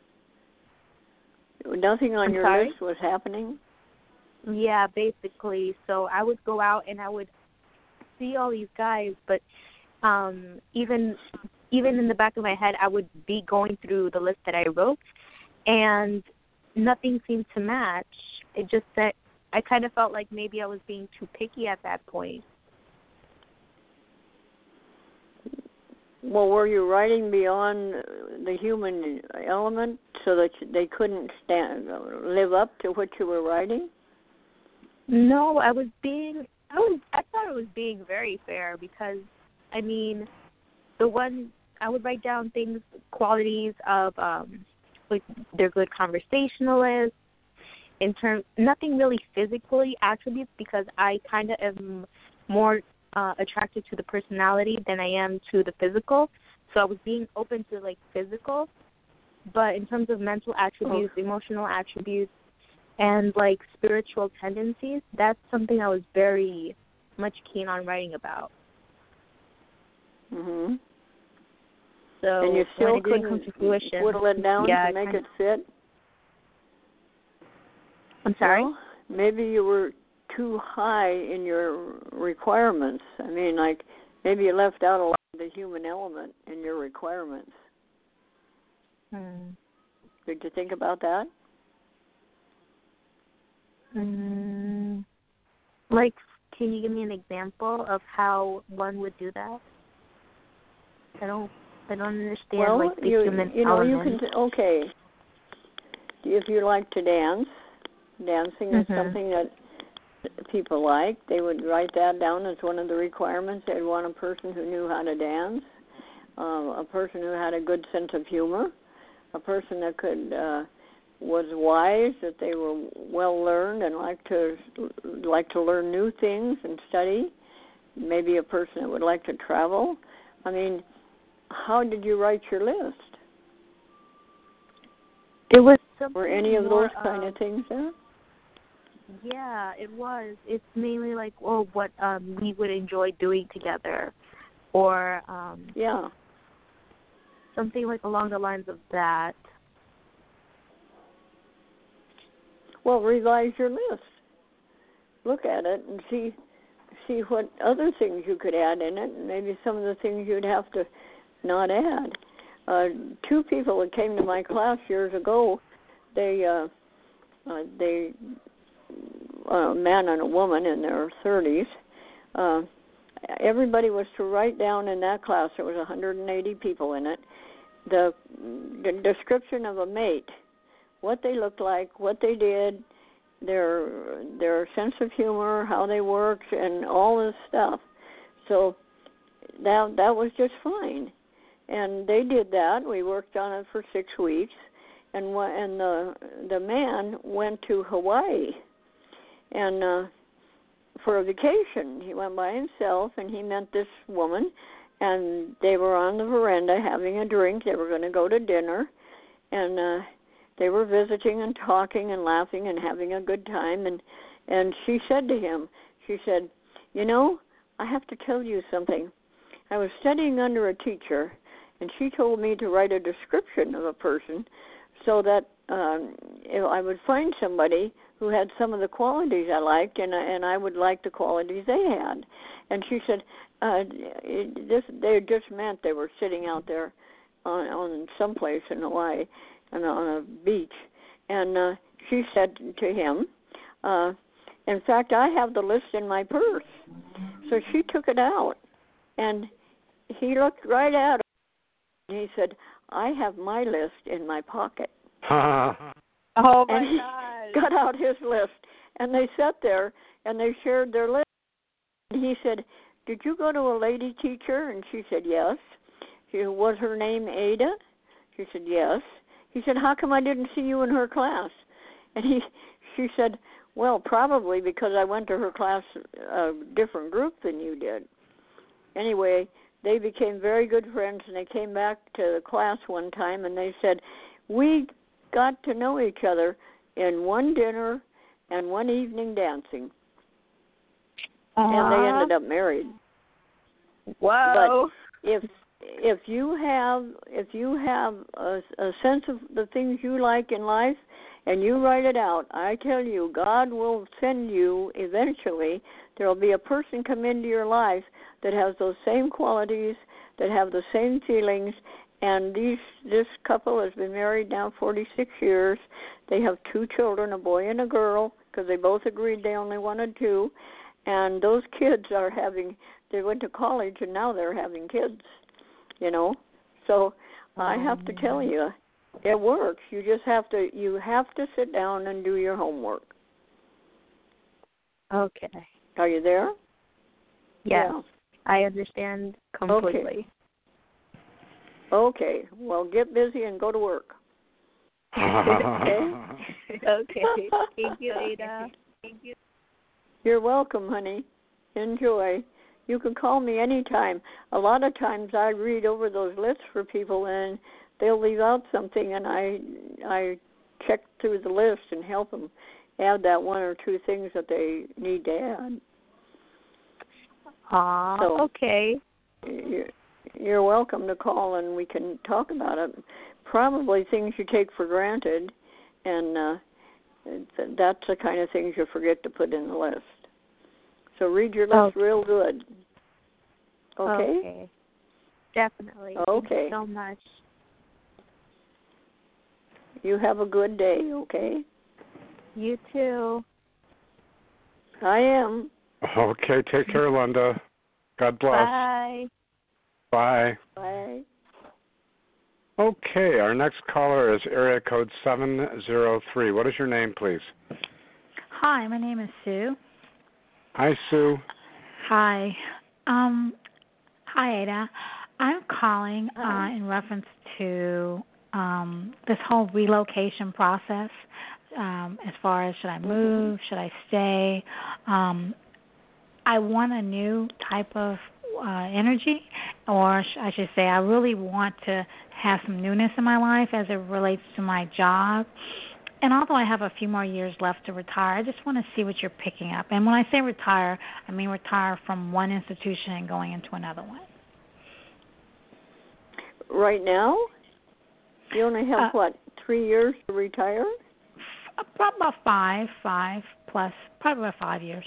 H: Hmm?
C: Nothing on
H: I'm
C: your
H: sorry?
C: list was happening?
H: Yeah, basically. So I would go out and I would see all these guys, but um, even even in the back of my head, I would be going through the list that I wrote, and nothing seemed to match. It just that I kind of felt like maybe I was being too picky at that point.
C: Well, were you writing beyond the human element so that they couldn't stand live up to what you were writing?
H: No, I was being I was I thought I was being very fair, because I mean, the one I would write down things, qualities of um like they're good conversationalists, in terms nothing really physically attributes, because I kind of am more uh, attracted to the personality than I am to the physical. So I was being open to like physical, but in terms of mental attributes, oh. emotional attributes, and like spiritual tendencies, that's something I was very much keen on writing about.
C: Mhm.
H: So
C: and you still
H: when it
C: couldn't
H: didn't come to fruition,
C: whittle it down
H: yeah,
C: to make
H: kind
C: it fit?
H: I'm sorry?
C: Well, maybe you were too high in your requirements. I mean, like, maybe you left out a lot of the human element in your requirements.
H: Hmm.
C: Did you think about that?
H: Mm, like, can you give me an example of how one would do that? I don't, I don't understand,
C: well,
H: like, the
C: you,
H: human
C: you know,
H: element.
C: you can, t- okay, if you like to dance, dancing
H: mm-hmm.
C: is something that people like. They would write that down as one of the requirements. They'd want a person who knew how to dance, uh, a person who had a good sense of humor, a person that could uh, was wise, that they were well learned and like to like to learn new things and study. Maybe a person that would like to travel. I mean, how did you write your list?
H: It was
C: were any of
H: more,
C: those kind
H: um,
C: of things there?
H: Yeah, it was. It's mainly like, well, what um, we would enjoy doing together, or um,
C: yeah,
H: something like along the lines of that.
C: Well, revise your list. Look at it and see see what other things you could add in it, and maybe some of the things you'd have to not add. Uh, two people that came to my class years ago, they uh, uh, they a man and a woman in their thirties. Uh, everybody was to write down in that class. There was one hundred eighty people in it. The, the description of a mate, what they looked like, what they did, their their sense of humor, how they worked, and all this stuff. So that that was just fine, and they did that. We worked on it for six weeks, and and the the man went to Hawaii, and uh, for a vacation. He went by himself, and he met this woman, and they were on the veranda having a drink. They were going to go to dinner, and uh, they were visiting and talking and laughing and having a good time. And and she said to him, she said, you know, I have to tell you something. I was studying under a teacher, and she told me to write a description of a person so that um, if I would find somebody who had some of the qualities I liked, and, and I would like the qualities they had. And she said, uh, it, this, they just meant they were sitting out there on, on someplace in Hawaii on a, on a beach. And uh, she said to him, uh, in fact, I have the list in my purse. So she took it out, and he looked right at it, and he said, I have my list in my pocket.
H: Oh, my
C: and he
H: God.
C: got out his list, and they sat there, and they shared their list. And he said, did you go to a lady teacher? And she said, yes. He said, was her name Ada? She said, yes. He said, how come I didn't see you in her class? And he, she said, well, probably because I went to her class, a different group than you did. Anyway, they became very good friends, and they came back to the class one time, and they said, we got to know each other in one dinner and one evening dancing.
H: Uh-huh.
C: And they ended up married.
H: Whoa.
C: But if if you have if you have a, a sense of the things you like in life and you write it out, I tell you, God will send you eventually. There will be a person come into your life that has those same qualities, that have the same feelings. And these this couple has been married now forty-six years. They have two children, a boy and a girl, because they both agreed they only wanted two. And those kids are having, they went to college and now they're having kids, you know. So I have to tell you, it works. You just have to, you have to sit down and do your homework.
H: Okay.
C: Are you there?
H: Yes,
C: yeah.
H: I understand completely.
C: Okay. Okay, well, get busy and go to work.
H: Okay? Okay. Thank you, Ada. Thank you.
C: You're welcome, honey. Enjoy. You can call me anytime. A lot of times I read over those lists for people, and they'll leave out something, and I I check through the list and help them add that one or two things that they need to add.
H: Ah,
C: so,
H: okay.
C: You're, you're welcome to call, and we can talk about it. Probably things you take for granted, and uh, that's the kind of things you forget to put in the list. So read your list
H: okay.
C: real good. Okay?
H: Okay. Definitely.
C: Okay.
H: Thank you so much.
C: You have a good day, okay?
H: You too.
C: I am.
B: Okay, take care, Linda. God bless.
H: Bye.
B: Bye.
C: Bye.
B: Okay, our next caller is area code seven zero three. What is your name, please?
I: Hi, my name is Sue.
B: Hi, Sue.
I: Hi. Um, hi, Ada. I'm calling uh, in reference to um, this whole relocation process. Um, as far as should I move, should I stay? Um, I want a new type of uh, energy, or sh- I should say I really want to have some newness in my life as it relates to my job. And although I have a few more years left to retire, I just want to see what you're picking up. And when I say retire, I mean retire from one institution and going into another one.
C: Right now? You only have,
I: uh,
C: what, three years to retire?
I: F- about five, five plus, probably about five years.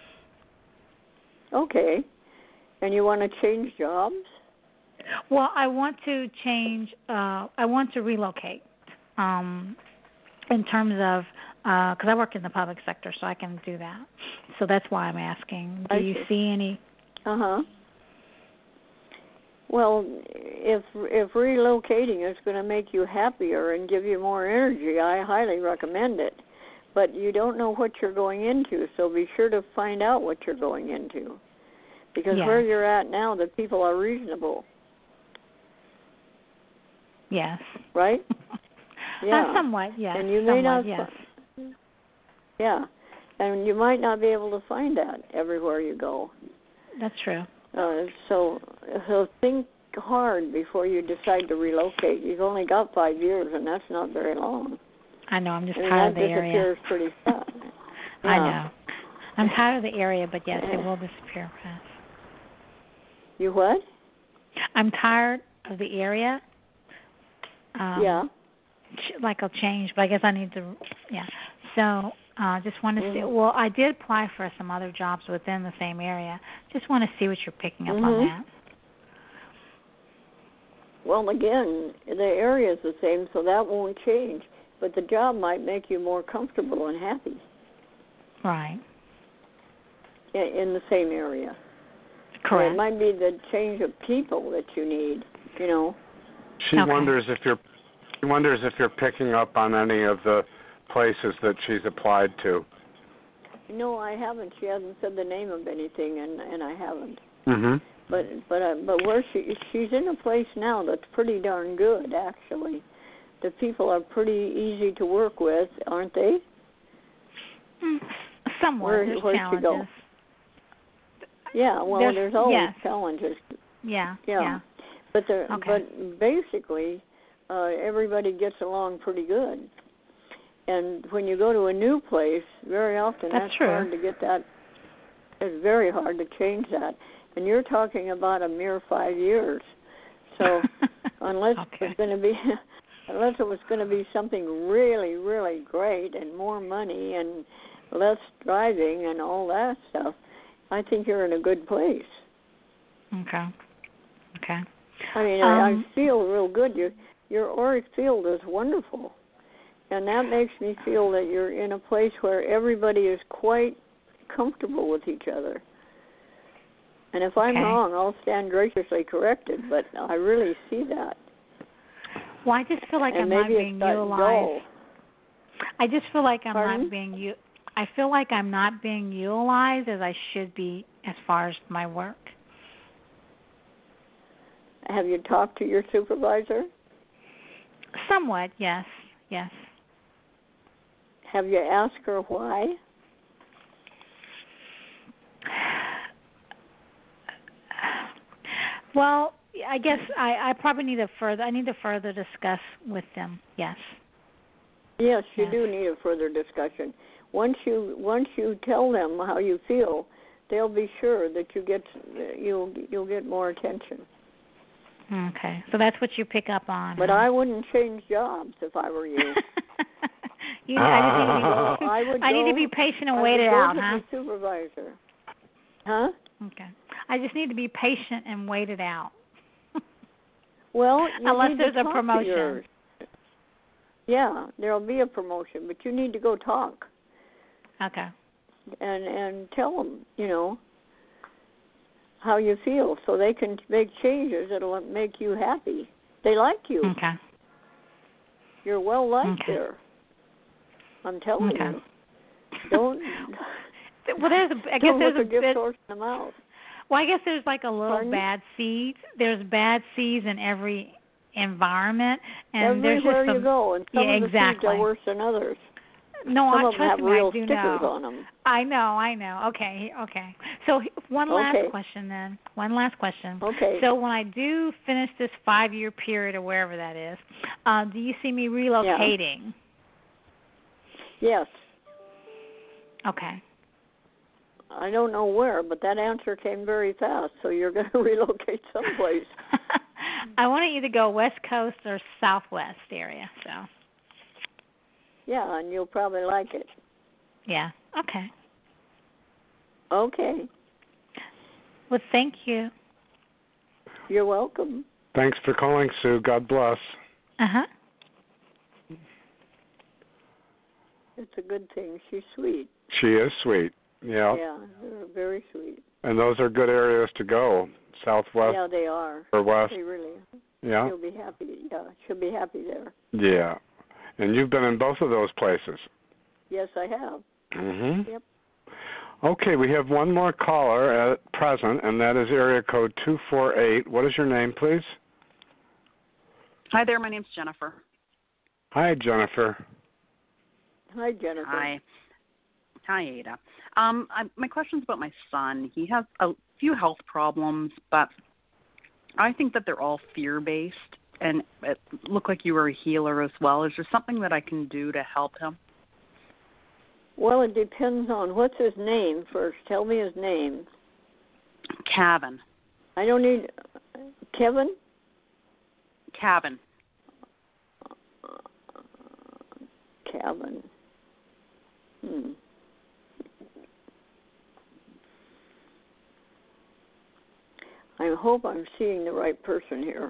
C: Okay. And you want to change jobs?
I: Well, I want to change, uh, I want to relocate um, in terms of, because uh, I work in the public sector, so I can do that. So that's why I'm asking. Do
C: I
I: you
C: see.
I: see any?
C: Uh-huh. Well, if if relocating is going to make you happier and give you more energy, I highly recommend it. But you don't know what you're going into, so be sure to find out what you're going into. Because
I: Yes.
C: where you're at now, the people are reasonable.
I: Yes.
C: Right? Yeah.
I: Uh, somewhat, yes.
C: And you may
I: somewhat,
C: not.
I: yes.
C: Yeah. And you might not be able to find that everywhere you go.
I: That's true.
C: Uh, so, so think hard before you decide to relocate. You've only got five years, and that's not very long.
I: I know. I'm just
C: and
I: tired of
C: that
I: the area.
C: disappears pretty fast. Yeah.
I: I know. I'm tired of the area, but yes, it will disappear fast.
C: You what?
I: I'm tired of the area. Um,
C: yeah.
I: Like I'll change, but I guess I need to. Yeah. So. Uh, just want to
C: mm-hmm.
I: see. Well, I did apply for some other jobs within the same area. Just want to see what you're picking up
C: mm-hmm.
I: on that.
C: Well, again, the area is the same, so that won't change. But the job might make you more comfortable and happy.
I: Right.
C: In, in the same area.
I: Correct.
C: It might be the change of people that you need. You know.
B: She
I: okay.
B: wonders if you're. She wonders if you're picking up on any of the places that she's applied to.
C: No, I haven't. She hasn't said the name of anything, and and I haven't.
B: Mhm.
C: But but uh, but where she she's in a place now that's pretty darn good, actually. The people are pretty easy to work with, aren't they?
I: Mm, somewhat.
C: Where,
I: there's
C: where'd
I: challenges.
C: She go? Yeah, well,
I: there's,
C: there's always
I: yes.
C: challenges.
I: Yeah.
C: Yeah.
I: yeah.
C: But there,
I: okay.
C: but basically, uh, everybody gets along pretty good. And when you go to a new place, very often
I: that's,
C: that's
I: true.
C: hard to get that. It's very hard to change that. And you're talking about a mere five years. So unless
I: okay.
C: it's going to be, unless it was going to be something really, really great and more money and less driving and all that stuff, I think you're in a good place.
I: Okay. Okay.
C: I mean,
I: um,
C: I, I feel real good. Your your auric field is wonderful. And that makes me feel that you're in a place where everybody is quite comfortable with each other. And if I'm
I: okay.
C: wrong, I'll stand graciously corrected, but I really see that.
I: Well, I just feel like
C: and
I: I'm
C: maybe
I: not being
C: it's
I: utilized.
C: Dull.
I: I just feel like I'm
C: Pardon?
I: not being u- I feel like I'm not being utilized as I should be as far as my work.
C: Have you talked to your supervisor?
I: Somewhat, yes, yes.
C: Have you asked her why?
I: Well, I guess I, I probably need to further. I need to further discuss with them. Yes.
C: Yes, you
I: yes.
C: do need a further discussion. Once you once you tell them how you feel, they'll be sure that you get you'll you'll get more attention.
I: Okay, so that's what you pick up on.
C: But
I: huh?
C: I wouldn't change jobs if I were you.
I: you I, just need to be,
C: I, would
I: I
C: go,
I: need to be patient and
C: I
I: wait
C: would
I: it
C: go
I: out,
C: to
I: huh?
C: the supervisor. Huh?
I: Okay. I just need to be patient and wait it out.
C: Well, you
I: unless
C: need
I: there's
C: to
I: a
C: talk to
I: promotion.
C: yours. Yeah, there'll be a promotion, but you need to go talk.
I: Okay.
C: And and tell them, you know, how you feel, so they can make changes that'll make you happy. They like you.
I: Okay.
C: You're well liked
I: okay.
C: there. I'm telling
I: okay.
C: you. Don't.
I: Well, there's. A, I guess
C: don't
I: there's
C: look
I: a
C: gift
I: bit.
C: horse in the mouth.
I: Well, I guess there's like a little
C: Pardon?
I: bad seeds. There's bad seeds in every environment, and
C: Everywhere
I: there's just some,
C: you go, and some
I: yeah,
C: of the
I: exactly.
C: seeds are worse than others.
I: No,
C: some
I: I
C: of them
I: trust
C: have
I: me,
C: real
I: I do
C: stickers
I: know.
C: on them.
I: I know, I know. Okay, okay. So one last
C: Okay.
I: question then. One last question.
C: Okay.
I: So when I do finish this five-year period or wherever that is, uh, do you see me relocating?
C: Yes.
I: Okay.
C: I don't know where, but that answer came very fast, so you're going to relocate someplace.
I: I want to either go West Coast or Southwest area, so.
C: Yeah, and you'll probably like it.
I: Yeah, okay.
C: Okay.
I: Well, thank you.
C: You're welcome.
B: Thanks for calling, Sue. God bless.
I: Uh-huh.
C: It's a good thing. She's sweet.
B: She is sweet. Yeah.
C: Yeah, they're very sweet.
B: And those are good areas to go, Southwest
C: Yeah, they are.
B: or West.
C: They really are.
B: Yeah.
C: She'll be happy. Yeah, she'll be happy there.
B: Yeah. And you've been in both of those places.
C: Yes, I have.
B: Mm-hmm.
C: Yep.
B: Okay, we have one more caller at present, and that is area code two four eight. What is your name, please?
J: Hi there, my name's Jennifer.
B: Hi, Jennifer.
C: Hi, Jennifer.
J: Hi. Hi, Ada. Um, I, my question's about my son. He has a few health problems, but I think that they're all fear-based, and it looked like you were a healer as well. Is there something that I can do to help him?
C: Well, it depends on what's his name first. Tell me his name.
J: Kevin.
C: I don't need Kevin.
J: Kevin.
C: Kevin. Hmm. I hope I'm seeing the right person here.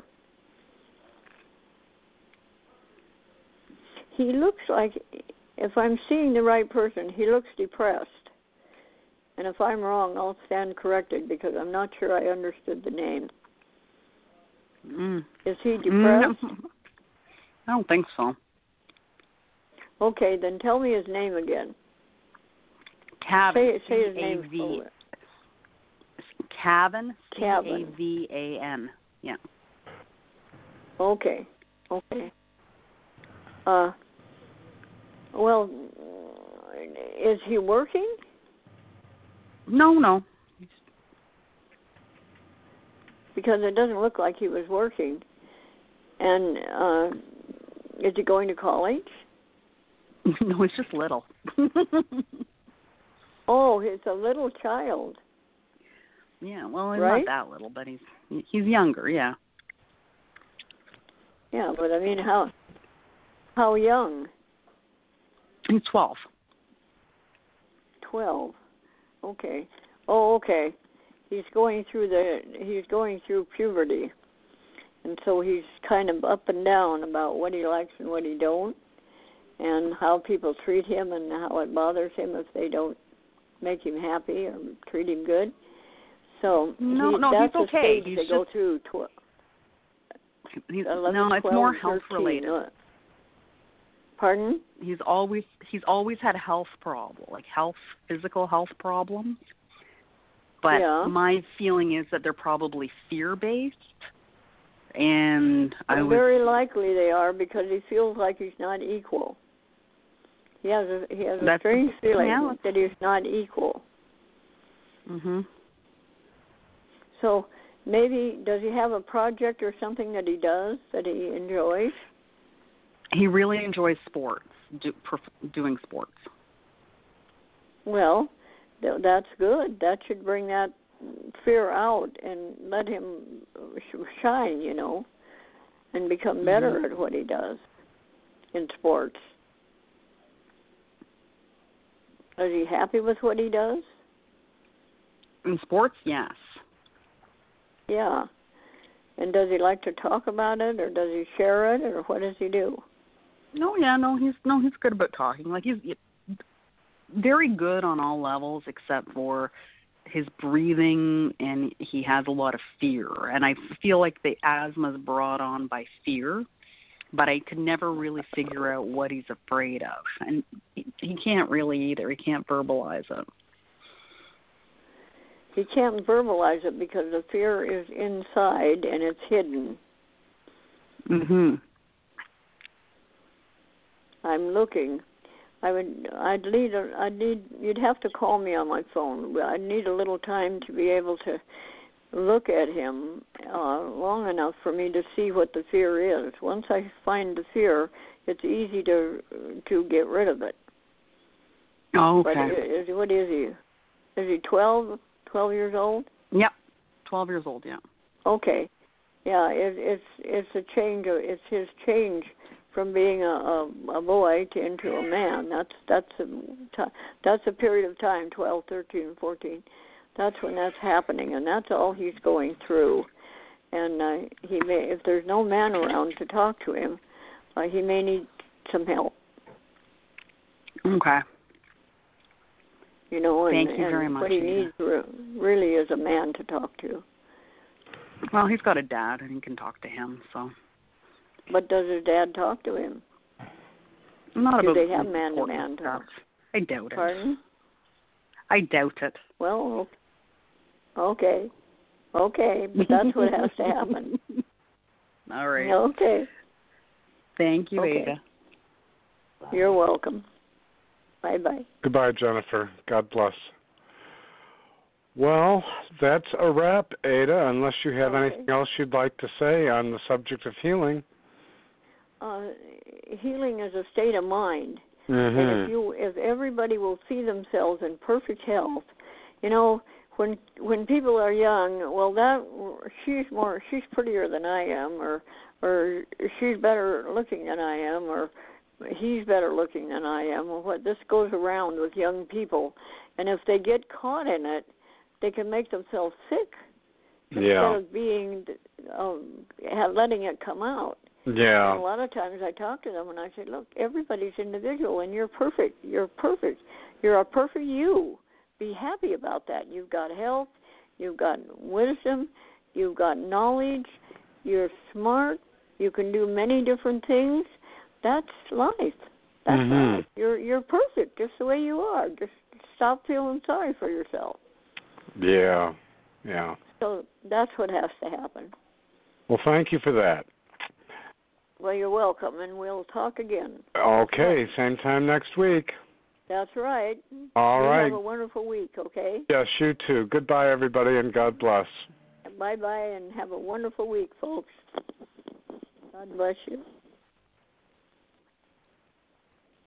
C: He looks like, if I'm seeing the right person, he looks depressed. And if I'm wrong, I'll stand corrected because I'm not sure I understood the name.
J: Mm.
C: Is he depressed?
J: Mm, I don't think so.
C: Okay, then tell me his name again.
J: Kevin.
C: Say, say his name.
J: C A V.
C: Oh,
J: Kevin.
C: Kevin.
J: C A V A N. Yeah.
C: Okay. Okay. Uh. Well, is he working?
J: No, no.
C: Because it doesn't look like he was working. And uh, is he going to college?
J: No, he's just little.
C: Oh, he's a little child.
J: Yeah, well, he's
C: right?
J: not that little, but he's he's younger, yeah.
C: Yeah, but I mean, how how young?
J: He's twelve.
C: Twelve. Okay. Oh, okay. He's going through the he's going through puberty, and so he's kind of up and down about what he likes and what he don't, and how people treat him and how it bothers him if they don't make him happy or treat him good. So
J: no,
C: he,
J: no,
C: that's
J: he's
C: a
J: okay.
C: stage
J: He's
C: they
J: just,
C: go through. Tw-
J: he's,
C: eleven,
J: no, it's
C: twelve,
J: more health
C: thirteen.
J: related.
C: Uh, pardon?
J: He's always he's always had health problem, like health, physical health problems. But
C: yeah.
J: my feeling is that they're probably fear-based, and
C: well,
J: I was
C: very likely they are because he feels like he's not equal. He has a he has a
J: That's
C: strange
J: the,
C: feeling
J: yeah.
C: that he's not equal.
J: Mhm.
C: So maybe, does he have a project or something that he does that he enjoys?
J: He really enjoys sports, do, perf- doing sports.
C: Well, th- that's good. That should bring that fear out and let him shine, you know, and become better mm-hmm. at what he does in sports. Is he happy with what he does?
J: In sports, yes.
C: Yeah. And does he like to talk about it, or does he share it, or what does he do?
J: No, yeah, no, he's no, he's good about talking. Like he's very good on all levels, except for his breathing, and he has a lot of fear. And I feel like the asthma is brought on by fear, but I could never really figure out what he's afraid of. And he, he can't really either. He can't verbalize it.
C: He can't verbalize it because the fear is inside and it's hidden.
J: Mhm.
C: I'm looking. I would. I'd need. A, I'd need. You'd have to call me on my phone. I'd need a little time to be able to look at him uh, long enough for me to see what the fear is. Once I find the fear, it's easy to to get rid of it.
J: Oh, okay.
C: But is, what is he? Is he twelve? Twelve years old?
J: Yep, twelve years old. Yeah.
C: Okay. Yeah, it, it's it's a change. Of, it's his change from being a, a, a boy to into a man. That's that's a that's a period of time. Twelve, thirteen, fourteen. That's when that's happening, and that's all he's going through. And uh, he may, if there's no man around to talk to him, uh, he may need some help.
J: Okay.
C: You know, and,
J: Thank you
C: and
J: very much.
C: what he
J: Ada.
C: needs re- really is a man to talk to.
J: Well, he's got a dad, and he can talk to him. So.
C: But does his dad talk to him?
J: Not
C: Do
J: about
C: they have man-to-man
J: stuff.
C: talk?
J: I doubt it.
C: Pardon?
J: I doubt it.
C: Well, okay. Okay, but that's what has to happen.
J: All right.
C: Okay.
J: Thank you,
C: okay.
J: Ada.
C: You're welcome. Bye-bye.
B: Goodbye, Jennifer. God bless. Well, that's a wrap, Ada, unless you have
C: okay.
B: anything else you'd like to say on the subject of healing.
C: Uh, healing is a state of mind.
B: Mm-hmm.
C: And if you, if everybody will see themselves in perfect health, you know, when when people are young, well, that she's more, she's prettier than I am, or or she's better looking than I am, or he's better looking than I am. Or what this goes around with young people, and if they get caught in it, they can make themselves sick
B: yeah.
C: instead of being um, letting it come out.
B: Yeah.
C: And a lot of times I talk to them and I say, look, everybody's individual and you're perfect. You're perfect. You're a perfect you. Be happy about that. You've got health. You've got wisdom. You've got knowledge. You're smart. You can do many different things. That's life. That's
B: mm-hmm.
C: life. You're you're perfect just the way you are. Just stop feeling sorry for yourself.
B: Yeah. Yeah.
C: So that's what has to happen.
B: Well, thank you for that.
C: Well, you're welcome, and we'll talk again.
B: Okay, same time next week.
C: That's right.
B: All
C: you
B: right.
C: Have a wonderful week, okay?
B: Yes, you too. Goodbye, everybody, and God bless.
C: Bye-bye, and have a wonderful week, folks. God bless you.